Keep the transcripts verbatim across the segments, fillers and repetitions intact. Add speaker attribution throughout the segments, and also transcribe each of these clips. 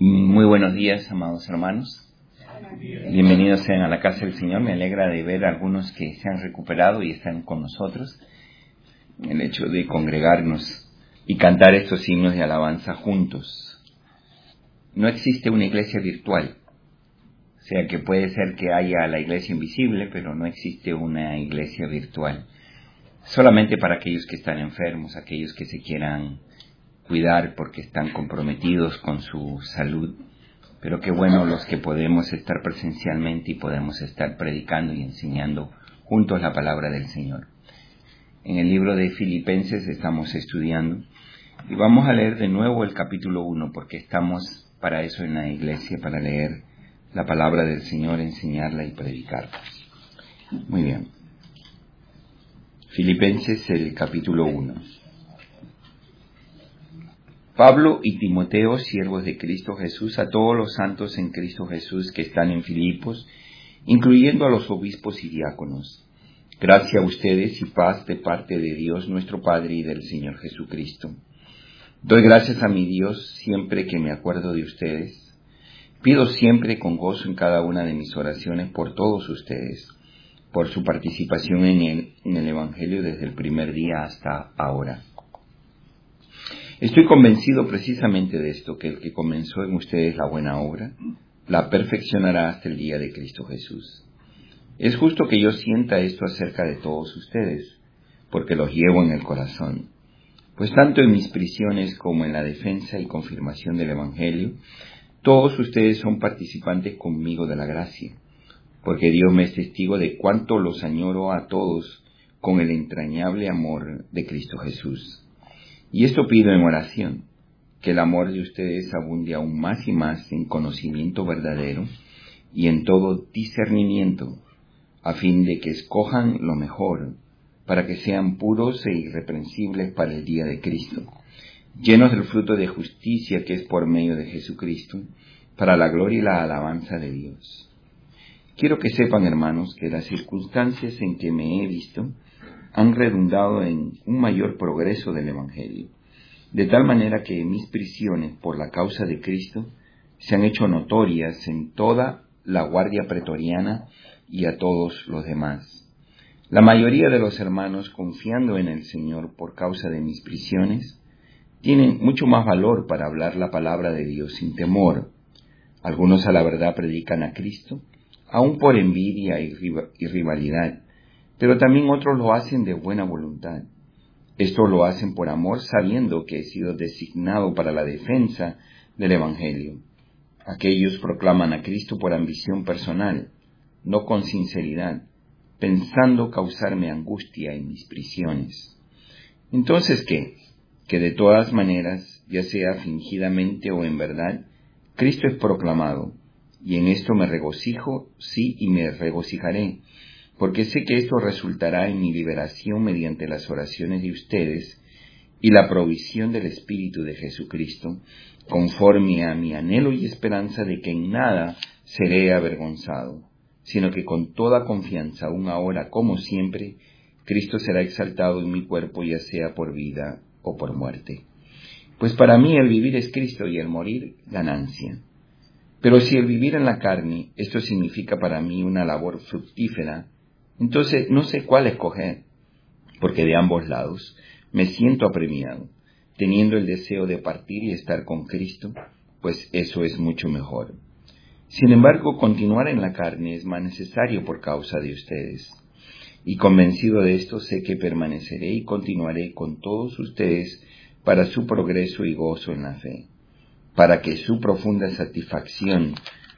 Speaker 1: Muy buenos días, amados hermanos. Bienvenidos sean a la casa del Señor. Me alegra de ver a algunos que se han recuperado y están con nosotros. El hecho de congregarnos y cantar estos himnos de alabanza juntos. No existe una iglesia virtual. O sea que puede ser que haya la iglesia invisible, pero no existe una iglesia virtual. Solamente para aquellos que están enfermos, aquellos que se quieran cuidar porque están comprometidos con su salud, pero qué bueno los que podemos estar presencialmente y podemos estar predicando y enseñando juntos la palabra del Señor. En el libro de Filipenses estamos estudiando y vamos a leer de nuevo el capítulo uno porque estamos para eso en la iglesia, para leer la palabra del Señor, enseñarla y predicarla. Muy bien. Filipenses, el capítulo uno. Pablo y Timoteo, siervos de Cristo Jesús, a todos los santos en Cristo Jesús que están en Filipos, incluyendo a los obispos y diáconos. Gracia a ustedes y paz de parte de Dios nuestro Padre y del Señor Jesucristo. Doy gracias a mi Dios siempre que me acuerdo de ustedes. Pido siempre con gozo en cada una de mis oraciones por todos ustedes, por su participación en el, en el Evangelio desde el primer día hasta ahora. Estoy convencido precisamente de esto, que el que comenzó en ustedes la buena obra, la perfeccionará hasta el día de Cristo Jesús. Es justo que yo sienta esto acerca de todos ustedes, porque los llevo en el corazón. Pues tanto en mis prisiones como en la defensa y confirmación del Evangelio, todos ustedes son participantes conmigo de la gracia, porque Dios me es testigo de cuánto los añoro a todos con el entrañable amor de Cristo Jesús. Y esto pido en oración, que el amor de ustedes abunde aún más y más en conocimiento verdadero y en todo discernimiento, a fin de que escojan lo mejor, para que sean puros e irreprensibles para el día de Cristo, llenos del fruto de justicia que es por medio de Jesucristo, para la gloria y la alabanza de Dios. Quiero que sepan, hermanos, que las circunstancias en que me he visto han redundado en un mayor progreso del Evangelio, de tal manera que mis prisiones por la causa de Cristo se han hecho notorias en toda la guardia pretoriana y a todos los demás. La mayoría de los hermanos, confiando en el Señor por causa de mis prisiones, tienen mucho más valor para hablar la palabra de Dios sin temor. Algunos a la verdad predican a Cristo, aun por envidia y rivalidad, pero también otros lo hacen de buena voluntad. Esto lo hacen por amor, sabiendo que he sido designado para la defensa del Evangelio. Aquellos proclaman a Cristo por ambición personal, no con sinceridad, pensando causarme angustia en mis prisiones. Entonces, ¿qué? Que de todas maneras, ya sea fingidamente o en verdad, Cristo es proclamado, y en esto me regocijo, sí, y me regocijaré, porque sé que esto resultará en mi liberación mediante las oraciones de ustedes y la provisión del Espíritu de Jesucristo, conforme a mi anhelo y esperanza de que en nada seré avergonzado, sino que con toda confianza, aún ahora como siempre, Cristo será exaltado en mi cuerpo, ya sea por vida o por muerte. Pues para mí el vivir es Cristo y el morir ganancia. Pero si el vivir en la carne, esto significa para mí una labor fructífera, entonces no sé cuál escoger, porque de ambos lados me siento apremiado, teniendo el deseo de partir y estar con Cristo, pues eso es mucho mejor. Sin embargo, continuar en la carne es más necesario por causa de ustedes, y convencido de esto sé que permaneceré y continuaré con todos ustedes para su progreso y gozo en la fe, para que su profunda satisfacción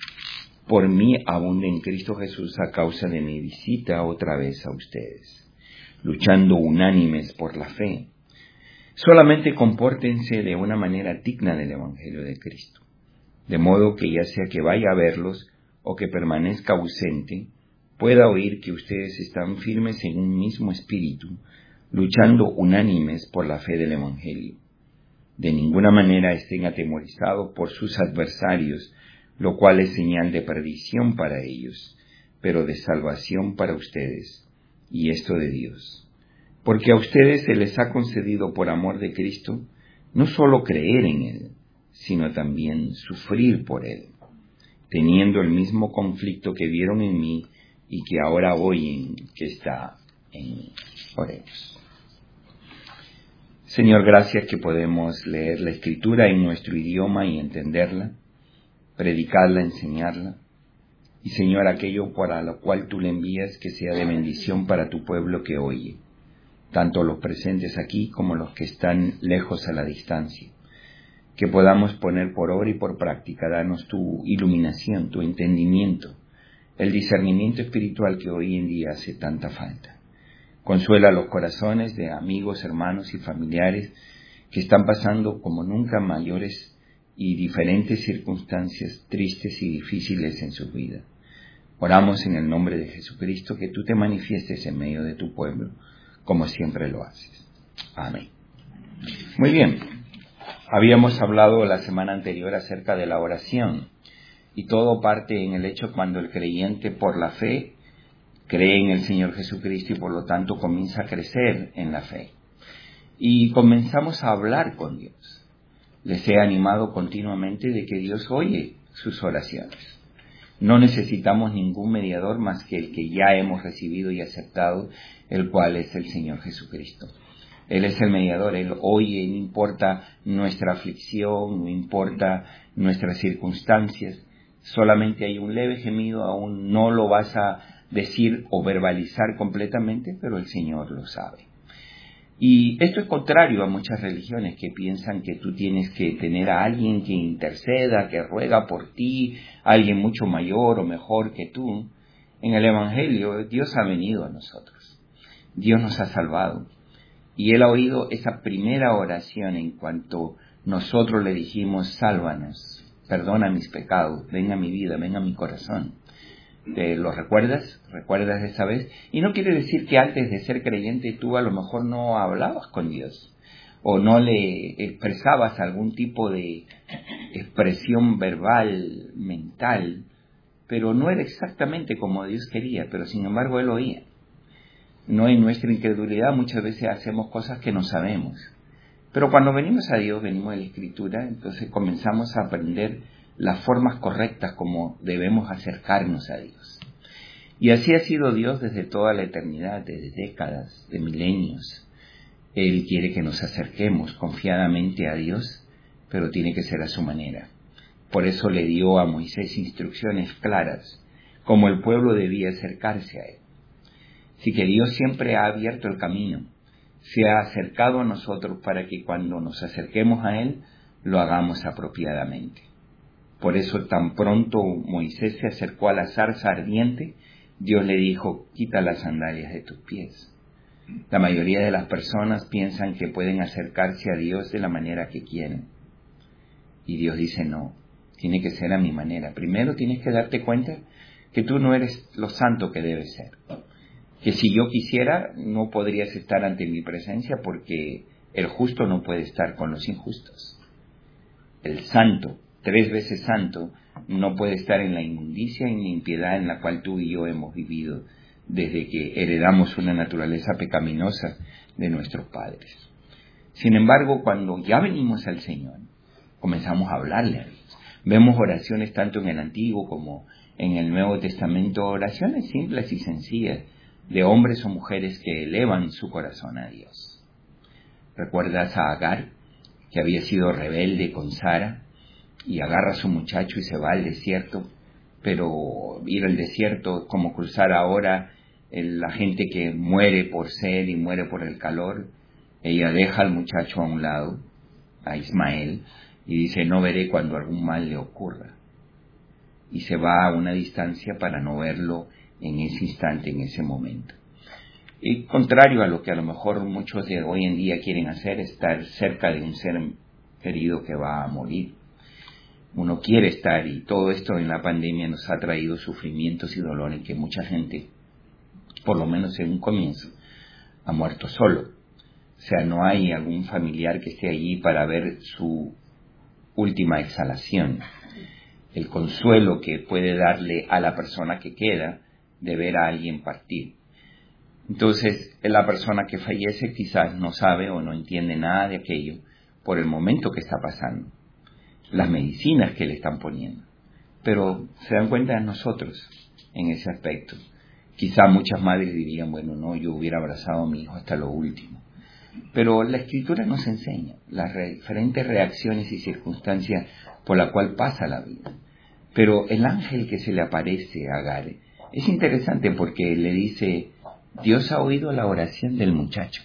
Speaker 1: por mí abunde en Cristo Jesús a causa de mi visita otra vez a ustedes, luchando unánimes por la fe. Solamente compórtense de una manera digna del Evangelio de Cristo, de modo que ya sea que vaya a verlos o que permanezca ausente, pueda oír que ustedes están firmes en un mismo espíritu, luchando unánimes por la fe del Evangelio. De ninguna manera estén atemorizados por sus adversarios, lo cual es señal de perdición para ellos, pero de salvación para ustedes, y esto de Dios. Porque a ustedes se les ha concedido por amor de Cristo, no solo creer en Él, sino también sufrir por él, teniendo el mismo conflicto que vieron en mí y que ahora oyen que está en mí. Oremos. Señor, gracias que podemos leer la Escritura en nuestro idioma y entenderla, predicarla, enseñarla. Y Señor, aquello para lo cual tú le envías, que sea de bendición para tu pueblo que oye, tanto los presentes aquí como los que están lejos a la distancia. Que podamos poner por obra y por práctica, danos tu iluminación, tu entendimiento, el discernimiento espiritual que hoy en día hace tanta falta. Consuela los corazones de amigos, hermanos y familiares que están pasando como nunca mayores y diferentes circunstancias tristes y difíciles en sus vidas. Oramos en el nombre de Jesucristo, que tú te manifiestes en medio de tu pueblo, como siempre lo haces. Amén. Muy bien. Habíamos hablado la semana anterior acerca de la oración, y todo parte en el hecho cuando el creyente por la fe cree en el Señor Jesucristo y por lo tanto comienza a crecer en la fe. Y comenzamos a hablar con Dios. Les he animado continuamente de que Dios oye sus oraciones. No necesitamos ningún mediador más que el que ya hemos recibido y aceptado, el cual es el Señor Jesucristo. Él es el mediador, Él oye, no importa nuestra aflicción, no importa nuestras circunstancias, solamente hay un leve gemido, aún no lo vas a decir o verbalizar completamente, pero el Señor lo sabe. Y esto es contrario a muchas religiones que piensan que tú tienes que tener a alguien que interceda, que ruega por ti, alguien mucho mayor o mejor que tú. En el Evangelio, Dios ha venido a nosotros. Dios nos ha salvado. Y Él ha oído esa primera oración en cuanto nosotros le dijimos, sálvanos, perdona mis pecados, ven a mi vida, ven a mi corazón. ¿Te lo recuerdas? ¿Recuerdas esa vez? Y no quiere decir que antes de ser creyente tú a lo mejor no hablabas con Dios o no le expresabas algún tipo de expresión verbal, mental, pero no era exactamente como Dios quería, pero sin embargo Él oía. No, en nuestra incredulidad muchas veces hacemos cosas que no sabemos, pero cuando venimos a Dios, venimos a la Escritura, entonces comenzamos a aprender las formas correctas como debemos acercarnos a Dios. Y así ha sido Dios desde toda la eternidad, desde décadas, de milenios. Él quiere que nos acerquemos confiadamente a Dios, pero tiene que ser a su manera. Por eso le dio a Moisés instrucciones claras, como el pueblo debía acercarse a Él. Así que Dios siempre ha abierto el camino, se ha acercado a nosotros para que cuando nos acerquemos a Él, lo hagamos apropiadamente. Por eso tan pronto Moisés se acercó a la zarza ardiente, Dios le dijo, quita las sandalias de tus pies. La mayoría de las personas piensan que pueden acercarse a Dios de la manera que quieren. Y Dios dice, no, tiene que ser a mi manera. Primero tienes que darte cuenta que tú no eres lo santo que debes ser. Que si yo quisiera, no podrías estar ante mi presencia porque el justo no puede estar con los injustos. El santo, tres veces santo, no puede estar en la inmundicia y en la impiedad en la cual tú y yo hemos vivido desde que heredamos una naturaleza pecaminosa de nuestros padres. Sin embargo, cuando ya venimos al Señor, comenzamos a hablarle a Dios. Vemos oraciones tanto en el Antiguo como en el Nuevo Testamento, oraciones simples y sencillas de hombres o mujeres que elevan su corazón a Dios. ¿Recuerdas a Agar, que había sido rebelde con Sara, y agarra a su muchacho y se va al desierto? Pero ir al desierto es como cruzar ahora el, la gente que muere por sed y muere por el calor. Ella deja al muchacho a un lado, a Ismael, y dice, no veré cuando algún mal le ocurra. Y se va a una distancia para no verlo en ese instante, en ese momento. Y contrario a lo que a lo mejor muchos de hoy en día quieren hacer, estar cerca de un ser querido que va a morir. Uno quiere estar, y todo esto en la pandemia nos ha traído sufrimientos y dolores que mucha gente, por lo menos en un comienzo, ha muerto solo. O sea, no hay algún familiar que esté allí para ver su última exhalación. El consuelo que puede darle a la persona que queda de ver a alguien partir. Entonces, la persona que fallece quizás no sabe o no entiende nada de aquello por el momento que está pasando. las medicinas que le están poniendo. Pero se dan cuenta de nosotros en ese aspecto. Quizá muchas madres dirían, bueno, no, yo hubiera abrazado a mi hijo hasta lo último. Pero la Escritura nos enseña las re- diferentes reacciones y circunstancias por la cual pasa la vida. Pero el ángel que se le aparece a Agar es interesante porque le dice, Dios ha oído la oración del muchacho.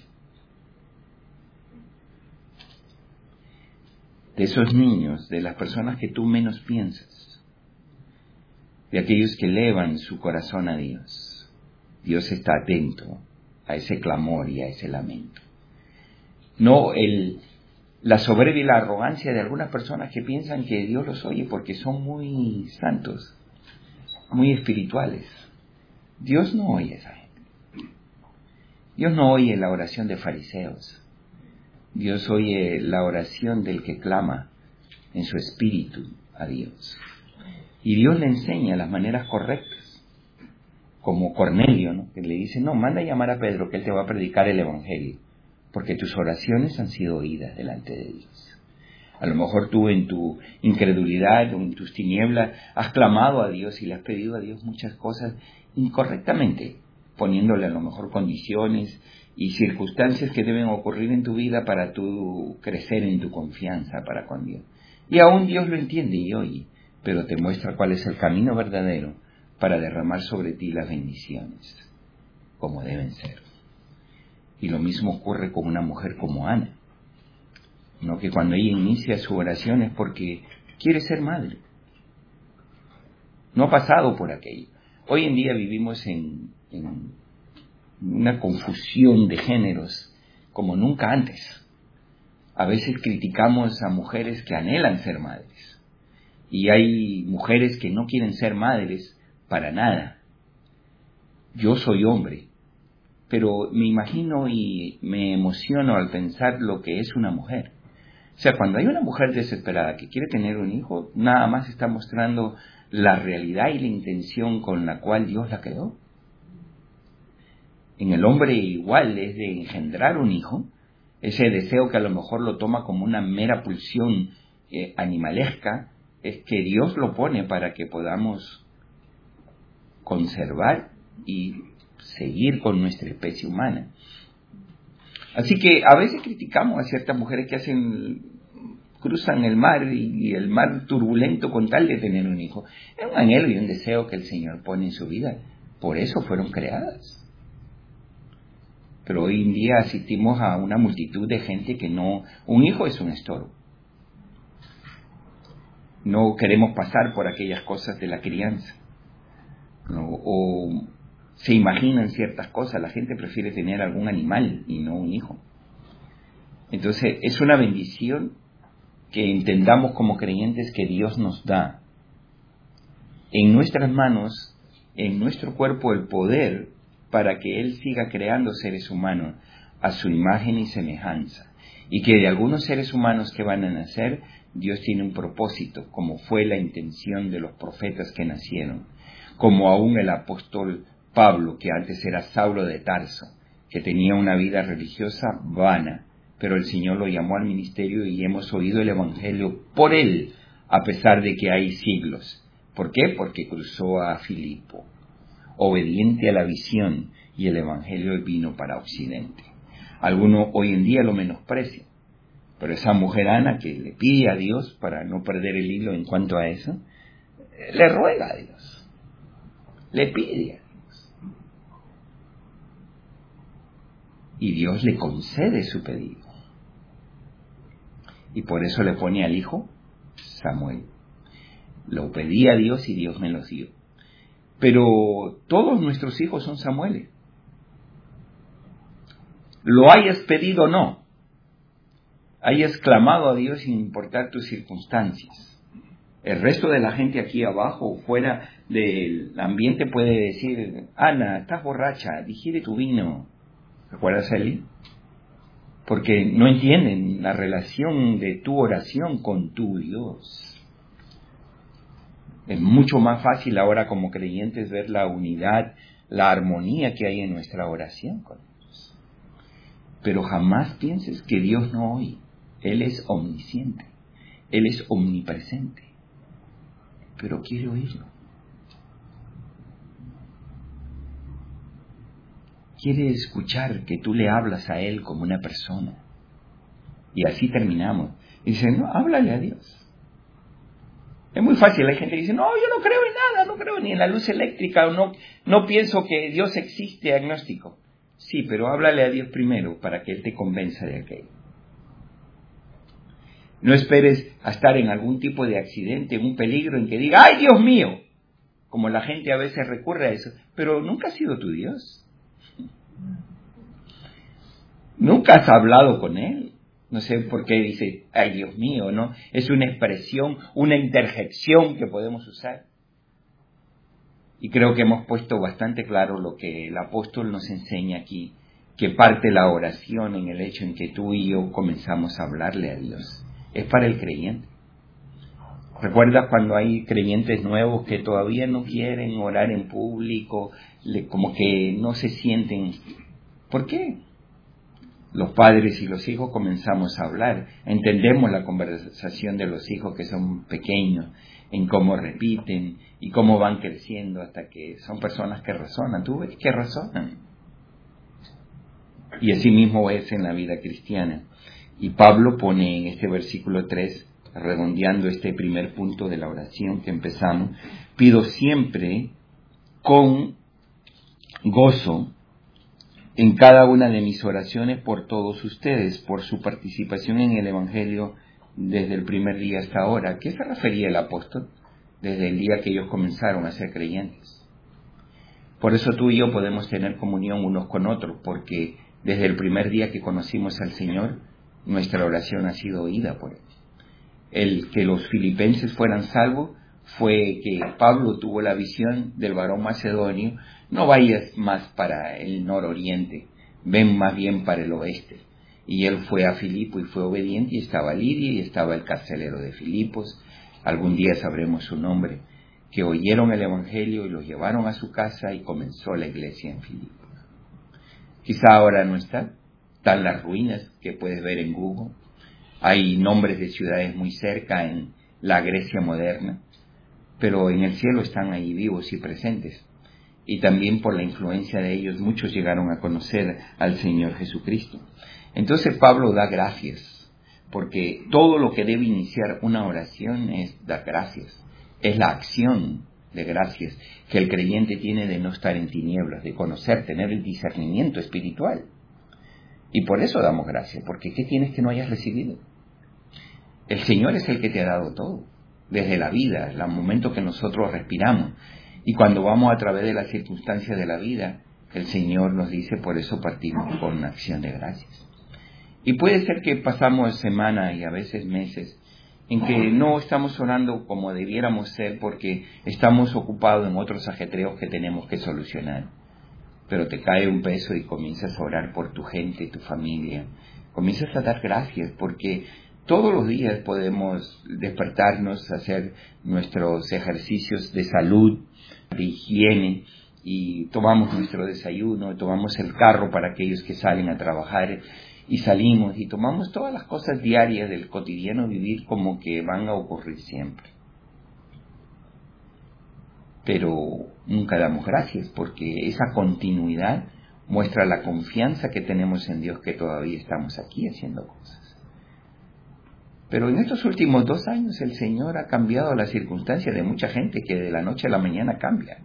Speaker 1: De esos niños, de las personas que tú menos piensas, de aquellos que elevan su corazón a Dios. Dios está atento a ese clamor y a ese lamento. No el, la soberbia y la arrogancia de algunas personas que piensan que Dios los oye porque son muy santos, muy espirituales. Dios no oye a esa gente. Dios no oye la oración de fariseos. Dios oye la oración del que clama en su espíritu a Dios. Y Dios le enseña las maneras correctas, como Cornelio, ¿no? Que le dice, no, manda a llamar a Pedro que él te va a predicar el Evangelio, porque tus oraciones han sido oídas delante de Dios. A lo mejor tú en tu incredulidad o en tus tinieblas has clamado a Dios y le has pedido a Dios muchas cosas incorrectamente, poniéndole a lo mejor condiciones y circunstancias que deben ocurrir en tu vida para tú crecer en tu confianza para con Dios. Y aún Dios lo entiende y oye, pero te muestra cuál es el camino verdadero para derramar sobre ti las bendiciones, como deben ser. Y lo mismo ocurre con una mujer como Ana, ¿no? Que cuando ella inicia su oración es porque quiere ser madre. No ha pasado por aquello. Hoy en día vivimos en, en una confusión de géneros como nunca antes. A veces criticamos a mujeres que anhelan ser madres. Y hay mujeres que no quieren ser madres para nada. Yo soy hombre, pero me imagino y me emociono al pensar lo que es una mujer. O sea, cuando hay una mujer desesperada que quiere tener un hijo, nada más está mostrando la realidad y la intención con la cual Dios la creó. En el hombre igual es de engendrar un hijo, ese deseo que a lo mejor lo toma como una mera pulsión eh, animalesca, es que Dios lo pone para que podamos conservar y seguir con nuestra especie humana. Así que a veces criticamos a ciertas mujeres que hacen, cruzan el mar y, y el mar turbulento con tal de tener un hijo. Es un anhelo y un deseo que el Señor pone en su vida. Por eso fueron creadas. Pero hoy en día asistimos a una multitud de gente que no, un hijo es un estorbo. No queremos pasar por aquellas cosas de la crianza, ¿no? O se imaginan ciertas cosas, la gente prefiere tener algún animal y no un hijo. Entonces es una bendición que entendamos como creyentes que Dios nos da en nuestras manos, en nuestro cuerpo, el poder para que Él siga creando seres humanos a su imagen y semejanza, y que de algunos seres humanos que van a nacer, Dios tiene un propósito, como fue la intención de los profetas que nacieron, como aún el apóstol Pablo, que antes era Saulo de Tarso, que tenía una vida religiosa vana, pero el Señor lo llamó al ministerio y hemos oído el Evangelio por él, a pesar de que hay siglos. ¿Por qué? Porque cruzó a Filipo, obediente a la visión, y el Evangelio vino para Occidente. Algunos hoy en día lo menosprecian, pero esa mujer Ana que le pide a Dios, para no perder el hilo en cuanto a eso, le ruega a Dios, le pide a Dios, y Dios le concede su pedido, y por eso le pone al hijo Samuel. Lo pedí a Dios y Dios me lo dio. Pero todos nuestros hijos son Samueles. Lo hayas pedido o no, hayas clamado a Dios sin importar tus circunstancias. El resto de la gente aquí abajo o fuera del ambiente puede decir, Ana, estás borracha, digiere tu vino. ¿Recuerdas, Eli? Porque no entienden la relación de tu oración con tu Dios. Es mucho más fácil ahora como creyentes ver la unidad, la armonía que hay en nuestra oración con Dios. Pero jamás pienses que Dios no oye. Él es omnisciente. Él es omnipresente, pero quiere oírlo. Quiere escuchar que tú le hablas a Él como una persona. Y así terminamos. Y dice, no, háblale a Dios. Es muy fácil, hay gente que dice, no, yo no creo en nada, no creo ni en la luz eléctrica, o no, no pienso que Dios existe, agnóstico. Sí, pero háblale a Dios primero para que Él te convenza de aquello. No esperes a estar en algún tipo de accidente, en un peligro, en que diga, ¡ay, Dios mío! Como la gente a veces recurre a eso, pero nunca ha sido tu Dios. Nunca has hablado con Él. No sé por qué dice, ¡ay, Dios mío! ¿No? Es una expresión, una interjección que podemos usar. Y creo que hemos puesto bastante claro lo que el apóstol nos enseña aquí, que parte la oración en el hecho en que tú y yo comenzamos a hablarle a Dios. Es para el creyente. ¿Recuerdas cuando hay creyentes nuevos que todavía no quieren orar en público, le, como que no se sienten? ¿Por qué? Los padres y los hijos comenzamos a hablar, entendemos la conversación de los hijos que son pequeños, en cómo repiten y cómo van creciendo hasta que son personas que razonan. ¿Tú ves que razonan? Y así mismo es en la vida cristiana. Y Pablo pone en este versículo tres, redondeando este primer punto de la oración que empezamos, pido siempre con gozo en cada una de mis oraciones por todos ustedes, por su participación en el Evangelio desde el primer día hasta ahora. ¿A qué se refería el apóstol? Desde el día que ellos comenzaron a ser creyentes. Por eso tú y yo podemos tener comunión unos con otros, porque desde el primer día que conocimos al Señor, nuestra oración ha sido oída por Él. El que los filipenses fueran salvos fue que Pablo tuvo la visión del varón macedonio, no vayas más para el nororiente, ven más bien para el oeste. Y él fue a Filipo y fue obediente, y estaba Lidia y estaba el carcelero de Filipos, algún día sabremos su nombre, que oyeron el Evangelio y los llevaron a su casa y comenzó la iglesia en Filipos. Quizá ahora no está, están las ruinas que puedes ver en Google, hay nombres de ciudades muy cerca en la Grecia moderna, pero en el cielo están ahí vivos y presentes. Y también por la influencia de ellos muchos llegaron a conocer al Señor Jesucristo. Entonces Pablo da gracias, porque todo lo que debe iniciar una oración es dar gracias. Es la acción de gracias que el creyente tiene de no estar en tinieblas, de conocer, tener el discernimiento espiritual. Y por eso damos gracias, porque ¿qué tienes que no hayas recibido? El Señor es el que te ha dado todo, desde la vida, el momento que nosotros respiramos. Y cuando vamos a través de las circunstancias de la vida, el Señor nos dice, por eso partimos con una acción de gracias. Y puede ser que pasamos semanas y a veces meses en que no estamos orando como debiéramos ser porque estamos ocupados en otros ajetreos que tenemos que solucionar. Pero te cae un peso y comienzas a orar por tu gente, tu familia. Comienzas a dar gracias porque todos los días podemos despertarnos, hacer nuestros ejercicios de salud, de higiene, y tomamos nuestro desayuno, tomamos el carro para aquellos que salen a trabajar, y salimos, y tomamos todas las cosas diarias del cotidiano vivir como que van a ocurrir siempre. Pero nunca damos gracias, porque esa continuidad muestra la confianza que tenemos en Dios, que todavía estamos aquí haciendo cosas. Pero en estos últimos dos años el Señor ha cambiado las circunstancias de mucha gente que de la noche a la mañana cambia.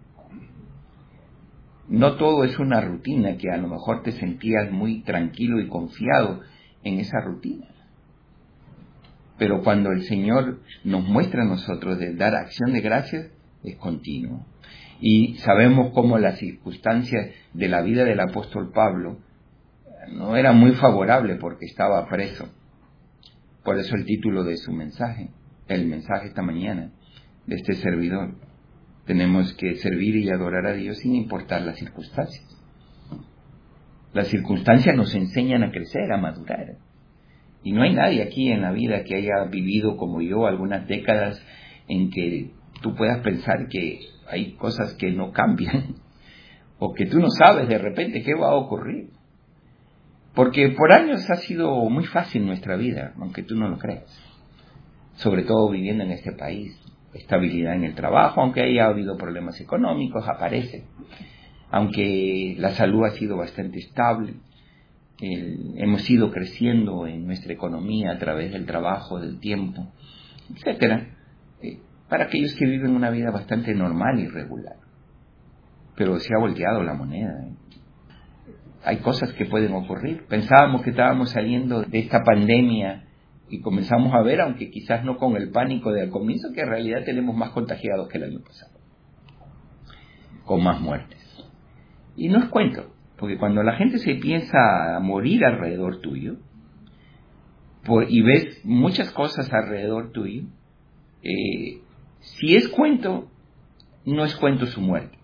Speaker 1: No todo es una rutina que a lo mejor te sentías muy tranquilo y confiado en esa rutina. Pero cuando el Señor nos muestra a nosotros de dar acción de gracias, es continuo. Y sabemos cómo las circunstancias de la vida del apóstol Pablo no eran muy favorables porque estaba preso. Por eso el título de su mensaje, el mensaje esta mañana de este servidor. Tenemos que servir y adorar a Dios sin importar las circunstancias. Las circunstancias nos enseñan a crecer, a madurar. Y no hay nadie aquí en la vida que haya vivido como yo algunas décadas en que tú puedas pensar que hay cosas que no cambian o que tú no sabes de repente qué va a ocurrir. Porque por años ha sido muy fácil nuestra vida, aunque tú no lo creas. sobre todo viviendo en este país. Estabilidad en el trabajo, aunque haya habido problemas económicos, aparece. Aunque la salud ha sido bastante estable, el, hemos ido creciendo en nuestra economía a través del trabajo, del tiempo, etcétera, eh, para aquellos que viven una vida bastante normal y regular. Pero se ha volteado la moneda. ¿eh? Hay cosas que pueden ocurrir. Pensábamos que estábamos saliendo de esta pandemia y comenzamos a ver, aunque quizás no con el pánico de al comienzo, que en realidad tenemos más contagiados que el año pasado, con más muertes. Y no es cuento, porque cuando la gente se piensa a morir alrededor tuyo, por, y ves muchas cosas alrededor tuyo, eh, si es cuento, no es cuento su muerte.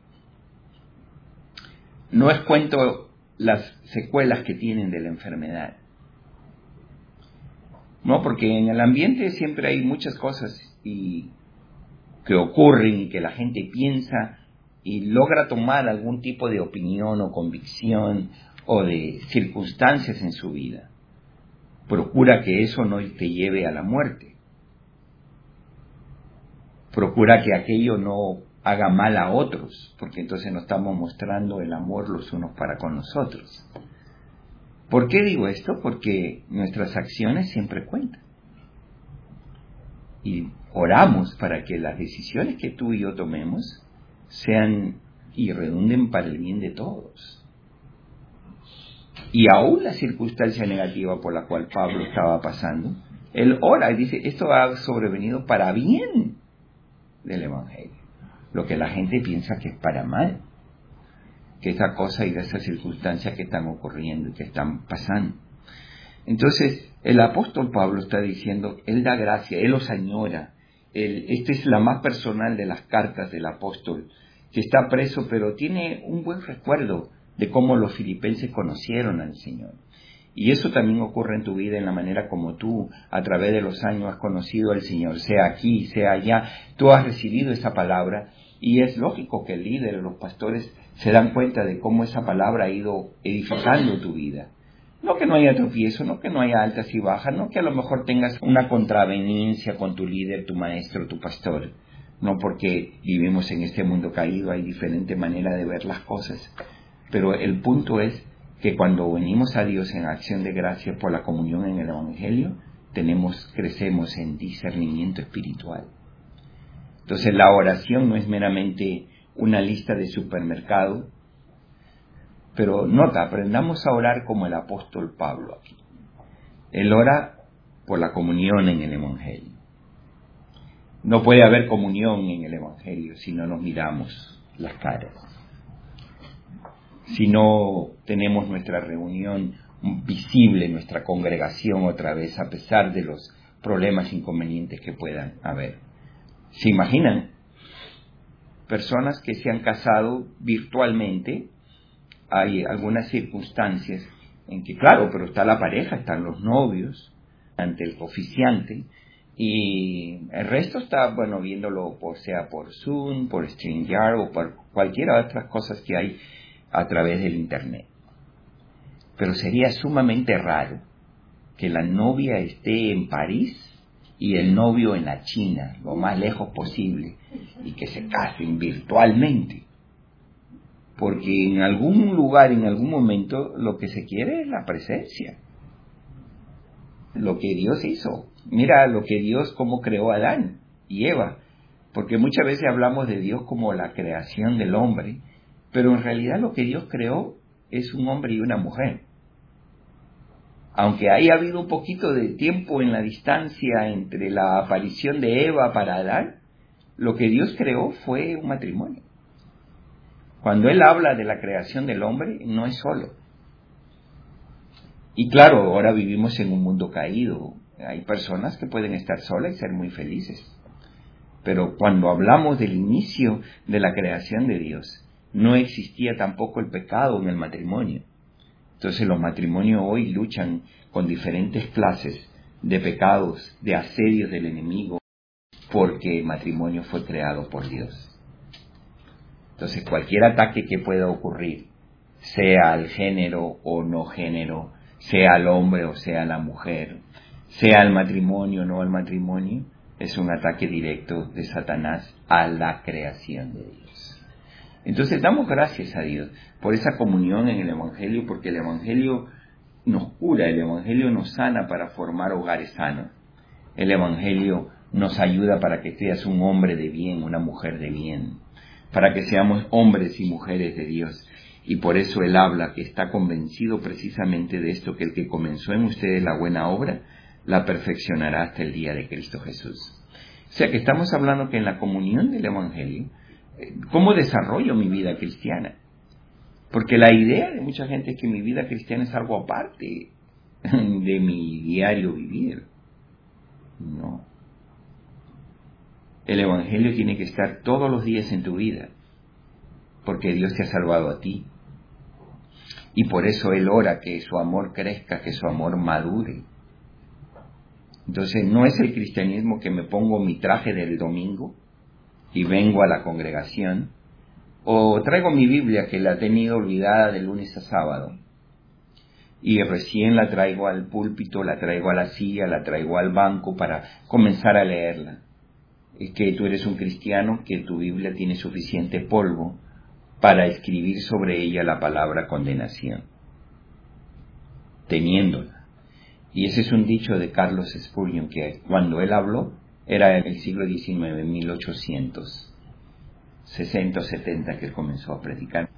Speaker 1: No es cuento las secuelas que tienen de la enfermedad. No, porque en el ambiente siempre hay muchas cosas y que ocurren y que la gente piensa y logra tomar algún tipo de opinión o convicción o de circunstancias en su vida. Procura que eso no te lleve a la muerte. Procura que aquello no haga mal a otros, porque entonces no estamos mostrando el amor los unos para con los otros. ¿Por qué digo esto? Porque nuestras acciones siempre cuentan. Y oramos para que las decisiones que tú y yo tomemos sean y redunden para el bien de todos. Y aún la circunstancia negativa por la cual Pablo estaba pasando, él ora y dice, esto ha sobrevenido para bien del Evangelio. Lo que la gente piensa que es para mal. Que esa cosa y de esas circunstancias que están ocurriendo y que están pasando. Entonces, el apóstol Pablo está diciendo, él da gracia, él los añora. Él, esta es la más personal de las cartas del apóstol, que está preso, pero tiene un buen recuerdo de cómo los filipenses conocieron al Señor. Y eso también ocurre en tu vida, en la manera como tú, a través de los años, has conocido al Señor, sea aquí, sea allá. Tú has recibido esa palabra y es lógico que el líder, los pastores, se dan cuenta de cómo esa palabra ha ido edificando tu vida. No que no haya tropiezo, no que no haya altas y bajas, no que a lo mejor tengas una contraveniencia con tu líder, tu maestro, tu pastor. No, porque vivimos en este mundo caído, hay diferente manera de ver las cosas. Pero el punto es que cuando venimos a Dios en acción de gracias por la comunión en el Evangelio, tenemos, crecemos en discernimiento espiritual. Entonces la oración no es meramente una lista de supermercado, pero nota, aprendamos a orar como el apóstol Pablo aquí. Él ora por la comunión en el Evangelio. No puede haber comunión en el Evangelio si no nos miramos las caras. Si no tenemos nuestra reunión visible, nuestra congregación otra vez, a pesar de los problemas inconvenientes que puedan haber. ¿Se imaginan? Personas que se han casado virtualmente, hay algunas circunstancias en que, claro, pero está la pareja, están los novios, ante el oficiante, y el resto está, bueno, viéndolo por, sea por Zoom, por StreamYard o por cualquiera de otras cosas que hay a través del Internet. Pero sería sumamente raro que la novia esté en París y el novio en la China, lo más lejos posible, y que se casen virtualmente. Porque en algún lugar, en algún momento, lo que se quiere es la presencia. Lo que Dios hizo. Mira lo que Dios, cómo creó a Adán y Eva. Porque muchas veces hablamos de Dios como la creación del hombre, pero en realidad lo que Dios creó es un hombre y una mujer. Aunque haya habido un poquito de tiempo en la distancia entre la aparición de Eva para Adán, lo que Dios creó fue un matrimonio. Cuando Él habla de la creación del hombre, no es solo. Y claro, ahora vivimos en un mundo caído. Hay personas que pueden estar solas y ser muy felices. Pero cuando hablamos del inicio de la creación de Dios, no existía tampoco el pecado en el matrimonio. Entonces los matrimonios hoy luchan con diferentes clases de pecados, de asedios del enemigo, porque el matrimonio fue creado por Dios. Entonces cualquier ataque que pueda ocurrir, sea al género o no género, sea al hombre o sea a la mujer, sea al matrimonio o no al matrimonio, es un ataque directo de Satanás a la creación de Dios. Entonces damos gracias a Dios por esa comunión en el Evangelio, porque el Evangelio nos cura, el Evangelio nos sana para formar hogares sanos. El Evangelio nos ayuda para que seas un hombre de bien, una mujer de bien, para que seamos hombres y mujeres de Dios. Y por eso Él habla que está convencido precisamente de esto, que el que comenzó en ustedes la buena obra, la perfeccionará hasta el día de Cristo Jesús. O sea que estamos hablando que en la comunión del Evangelio, ¿cómo desarrollo mi vida cristiana? Porque la idea de mucha gente es que mi vida cristiana es algo aparte de mi diario vivir. No. El Evangelio tiene que estar todos los días en tu vida, porque Dios te ha salvado a ti. Y por eso Él ora que su amor crezca, que su amor madure. Entonces no es el cristianismo que me pongo mi traje del domingo y vengo a la congregación, o traigo mi Biblia que la he tenido olvidada de lunes a sábado y recién la traigo al púlpito, la traigo a la silla, la traigo al banco para comenzar a leerla. Es que tú eres un cristiano, que tu Biblia tiene suficiente polvo para escribir sobre ella la palabra condenación, teniéndola. Y ese es un dicho de Carlos Spurgeon, que cuando él habló era en el siglo diecinueve, mil ochocientos sesenta o setenta, que él comenzó a predicar.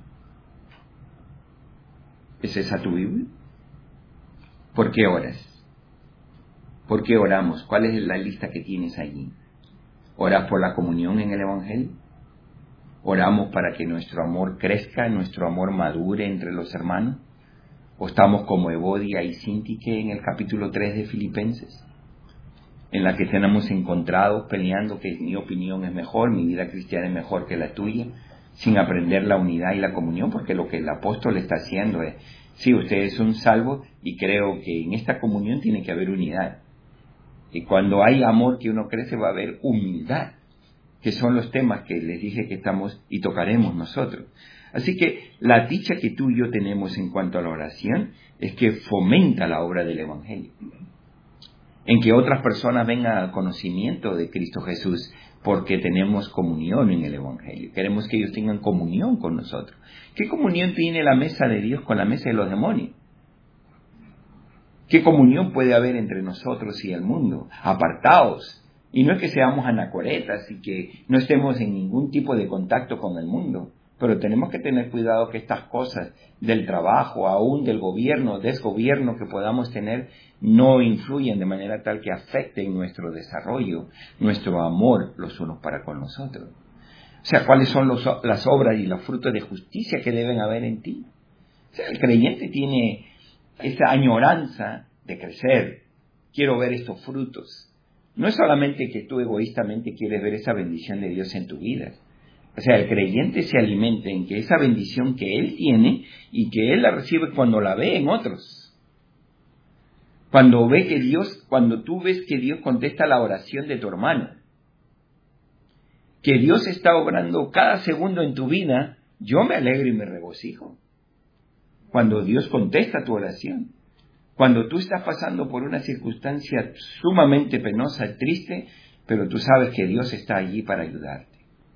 Speaker 1: ¿Es esa tu Biblia? ¿Por qué oras? ¿Por qué oramos? ¿Cuál es la lista que tienes allí? ¿Oras por la comunión en el Evangelio? ¿Oramos para que nuestro amor crezca, nuestro amor madure entre los hermanos? ¿O estamos como Evodia y Síntique en el capítulo tres de Filipenses, en la que tenemos encontrados peleando que mi opinión es mejor, mi vida cristiana es mejor que la tuya, sin aprender la unidad y la comunión? Porque lo que el apóstol está haciendo es, sí, ustedes son salvos y creo que en esta comunión tiene que haber unidad. Y cuando hay amor que uno crece va a haber humildad, que son los temas que les dije que estamos y tocaremos nosotros. Así que la dicha que tú y yo tenemos en cuanto a la oración es que fomenta la obra del Evangelio, en que otras personas vengan al conocimiento de Cristo Jesús, porque tenemos comunión en el Evangelio. Queremos que ellos tengan comunión con nosotros. ¿Qué comunión tiene la mesa de Dios con la mesa de los demonios? ¿Qué comunión puede haber entre nosotros y el mundo? Apartados. Y no es que seamos anacoretas y que no estemos en ningún tipo de contacto con el mundo, pero tenemos que tener cuidado que estas cosas del trabajo, aún del gobierno, desgobierno que podamos tener, no influyan de manera tal que afecten nuestro desarrollo, nuestro amor los unos para con los otros. O sea, ¿cuáles son los, las obras y los frutos de justicia que deben haber en ti? O sea, el creyente tiene esa añoranza de crecer. Quiero ver estos frutos. No es solamente que tú egoístamente quieres ver esa bendición de Dios en tu vida. O sea, el creyente se alimenta en que esa bendición que él tiene y que él la recibe cuando la ve en otros. Cuando ve que Dios, cuando tú ves que Dios contesta la oración de tu hermano, que Dios está obrando cada segundo en tu vida, yo me alegro y me regocijo. Cuando Dios contesta tu oración. Cuando tú estás pasando por una circunstancia sumamente penosa, triste, pero tú sabes que Dios está allí para ayudarte.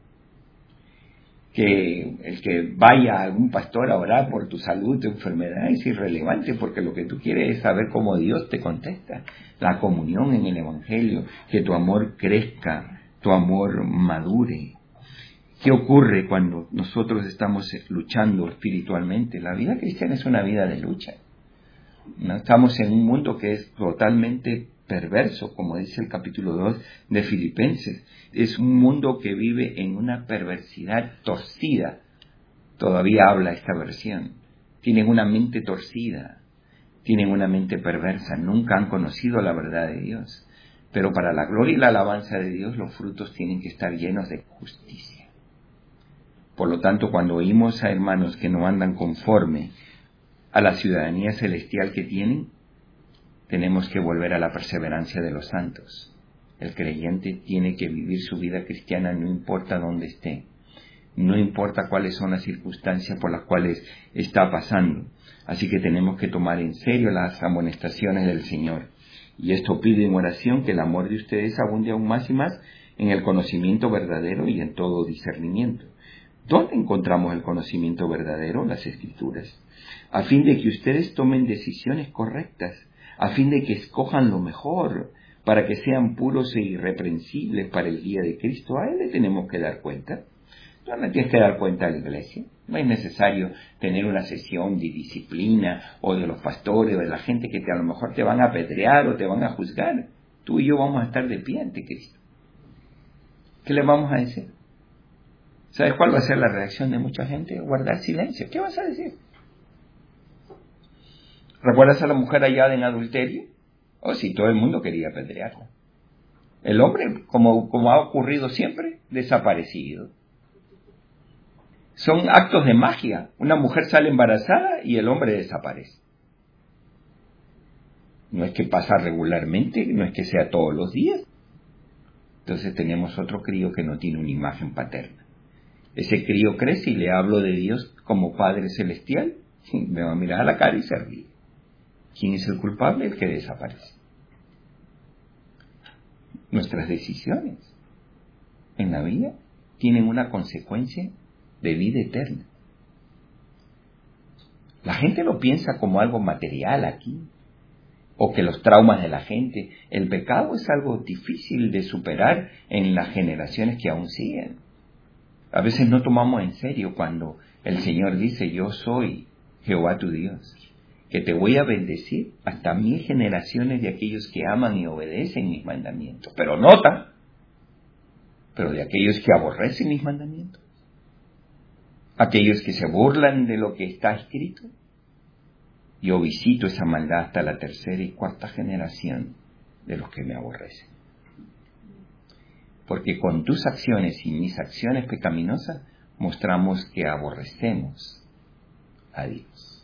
Speaker 1: Que el que vaya a algún pastor a orar por tu salud, tu enfermedad, es irrelevante, porque lo que tú quieres es saber cómo Dios te contesta. La comunión en el Evangelio, que tu amor crezca, tu amor madure. ¿Qué ocurre cuando nosotros estamos luchando espiritualmente? La vida cristiana es una vida de lucha. ¿No? Estamos en un mundo que es totalmente perverso, como dice el capítulo dos de Filipenses. Es un mundo que vive en una perversidad torcida. Todavía habla esta versión. Tienen una mente torcida, tienen una mente perversa, nunca han conocido la verdad de Dios. Pero para la gloria y la alabanza de Dios, los frutos tienen que estar llenos de justicia. Por lo tanto, cuando oímos a hermanos que no andan conforme a la ciudadanía celestial que tienen, tenemos que volver a la perseverancia de los santos. El creyente tiene que vivir su vida cristiana no importa dónde esté, no importa cuáles son las circunstancias por las cuales está pasando. Así que tenemos que tomar en serio las amonestaciones del Señor Y esto pido en oración, que el amor de ustedes abunde aún más y más en el conocimiento verdadero y en todo discernimiento. ¿Dónde encontramos el conocimiento verdadero? Las Escrituras. A fin de que ustedes tomen decisiones correctas, a fin de que escojan lo mejor, para que sean puros e irreprensibles para el día de Cristo. A Él le tenemos que dar cuenta. No le tienes que dar cuenta a la iglesia. No es necesario tener una sesión de disciplina o de los pastores o de la gente que te, a lo mejor te van a apedrear o te van a juzgar. Tú y yo vamos a estar de pie ante Cristo. ¿Qué le vamos a decir? ¿Sabes cuál va a ser la reacción de mucha gente? Guardar silencio. ¿Qué vas a decir? ¿Recuerdas a la mujer hallada en adulterio? Oh, sí, todo el mundo quería apedrearla. El hombre, como, como ha ocurrido siempre, desaparecido. Son actos de magia. Una mujer sale embarazada y el hombre desaparece. No es que pasa regularmente, no es que sea todos los días. Entonces tenemos otro crío que no tiene una imagen paterna. Ese crío crece y le hablo de Dios como Padre Celestial. Me va a mirar a la cara y se ríe. ¿Quién es el culpable? El que desaparece. Nuestras decisiones en la vida tienen una consecuencia de vida eterna. La gente lo piensa como algo material aquí, o que los traumas de la gente. El pecado es algo difícil de superar en las generaciones que aún siguen. A veces no tomamos en serio cuando el Señor dice: yo soy Jehová tu Dios, que te voy a bendecir hasta mil generaciones de aquellos que aman y obedecen mis mandamientos. Pero nota, pero de aquellos que aborrecen mis mandamientos, aquellos que se burlan de lo que está escrito, yo visito esa maldad hasta la tercera y cuarta generación de los que me aborrecen. Porque con tus acciones y mis acciones pecaminosas mostramos que aborrecemos a Dios,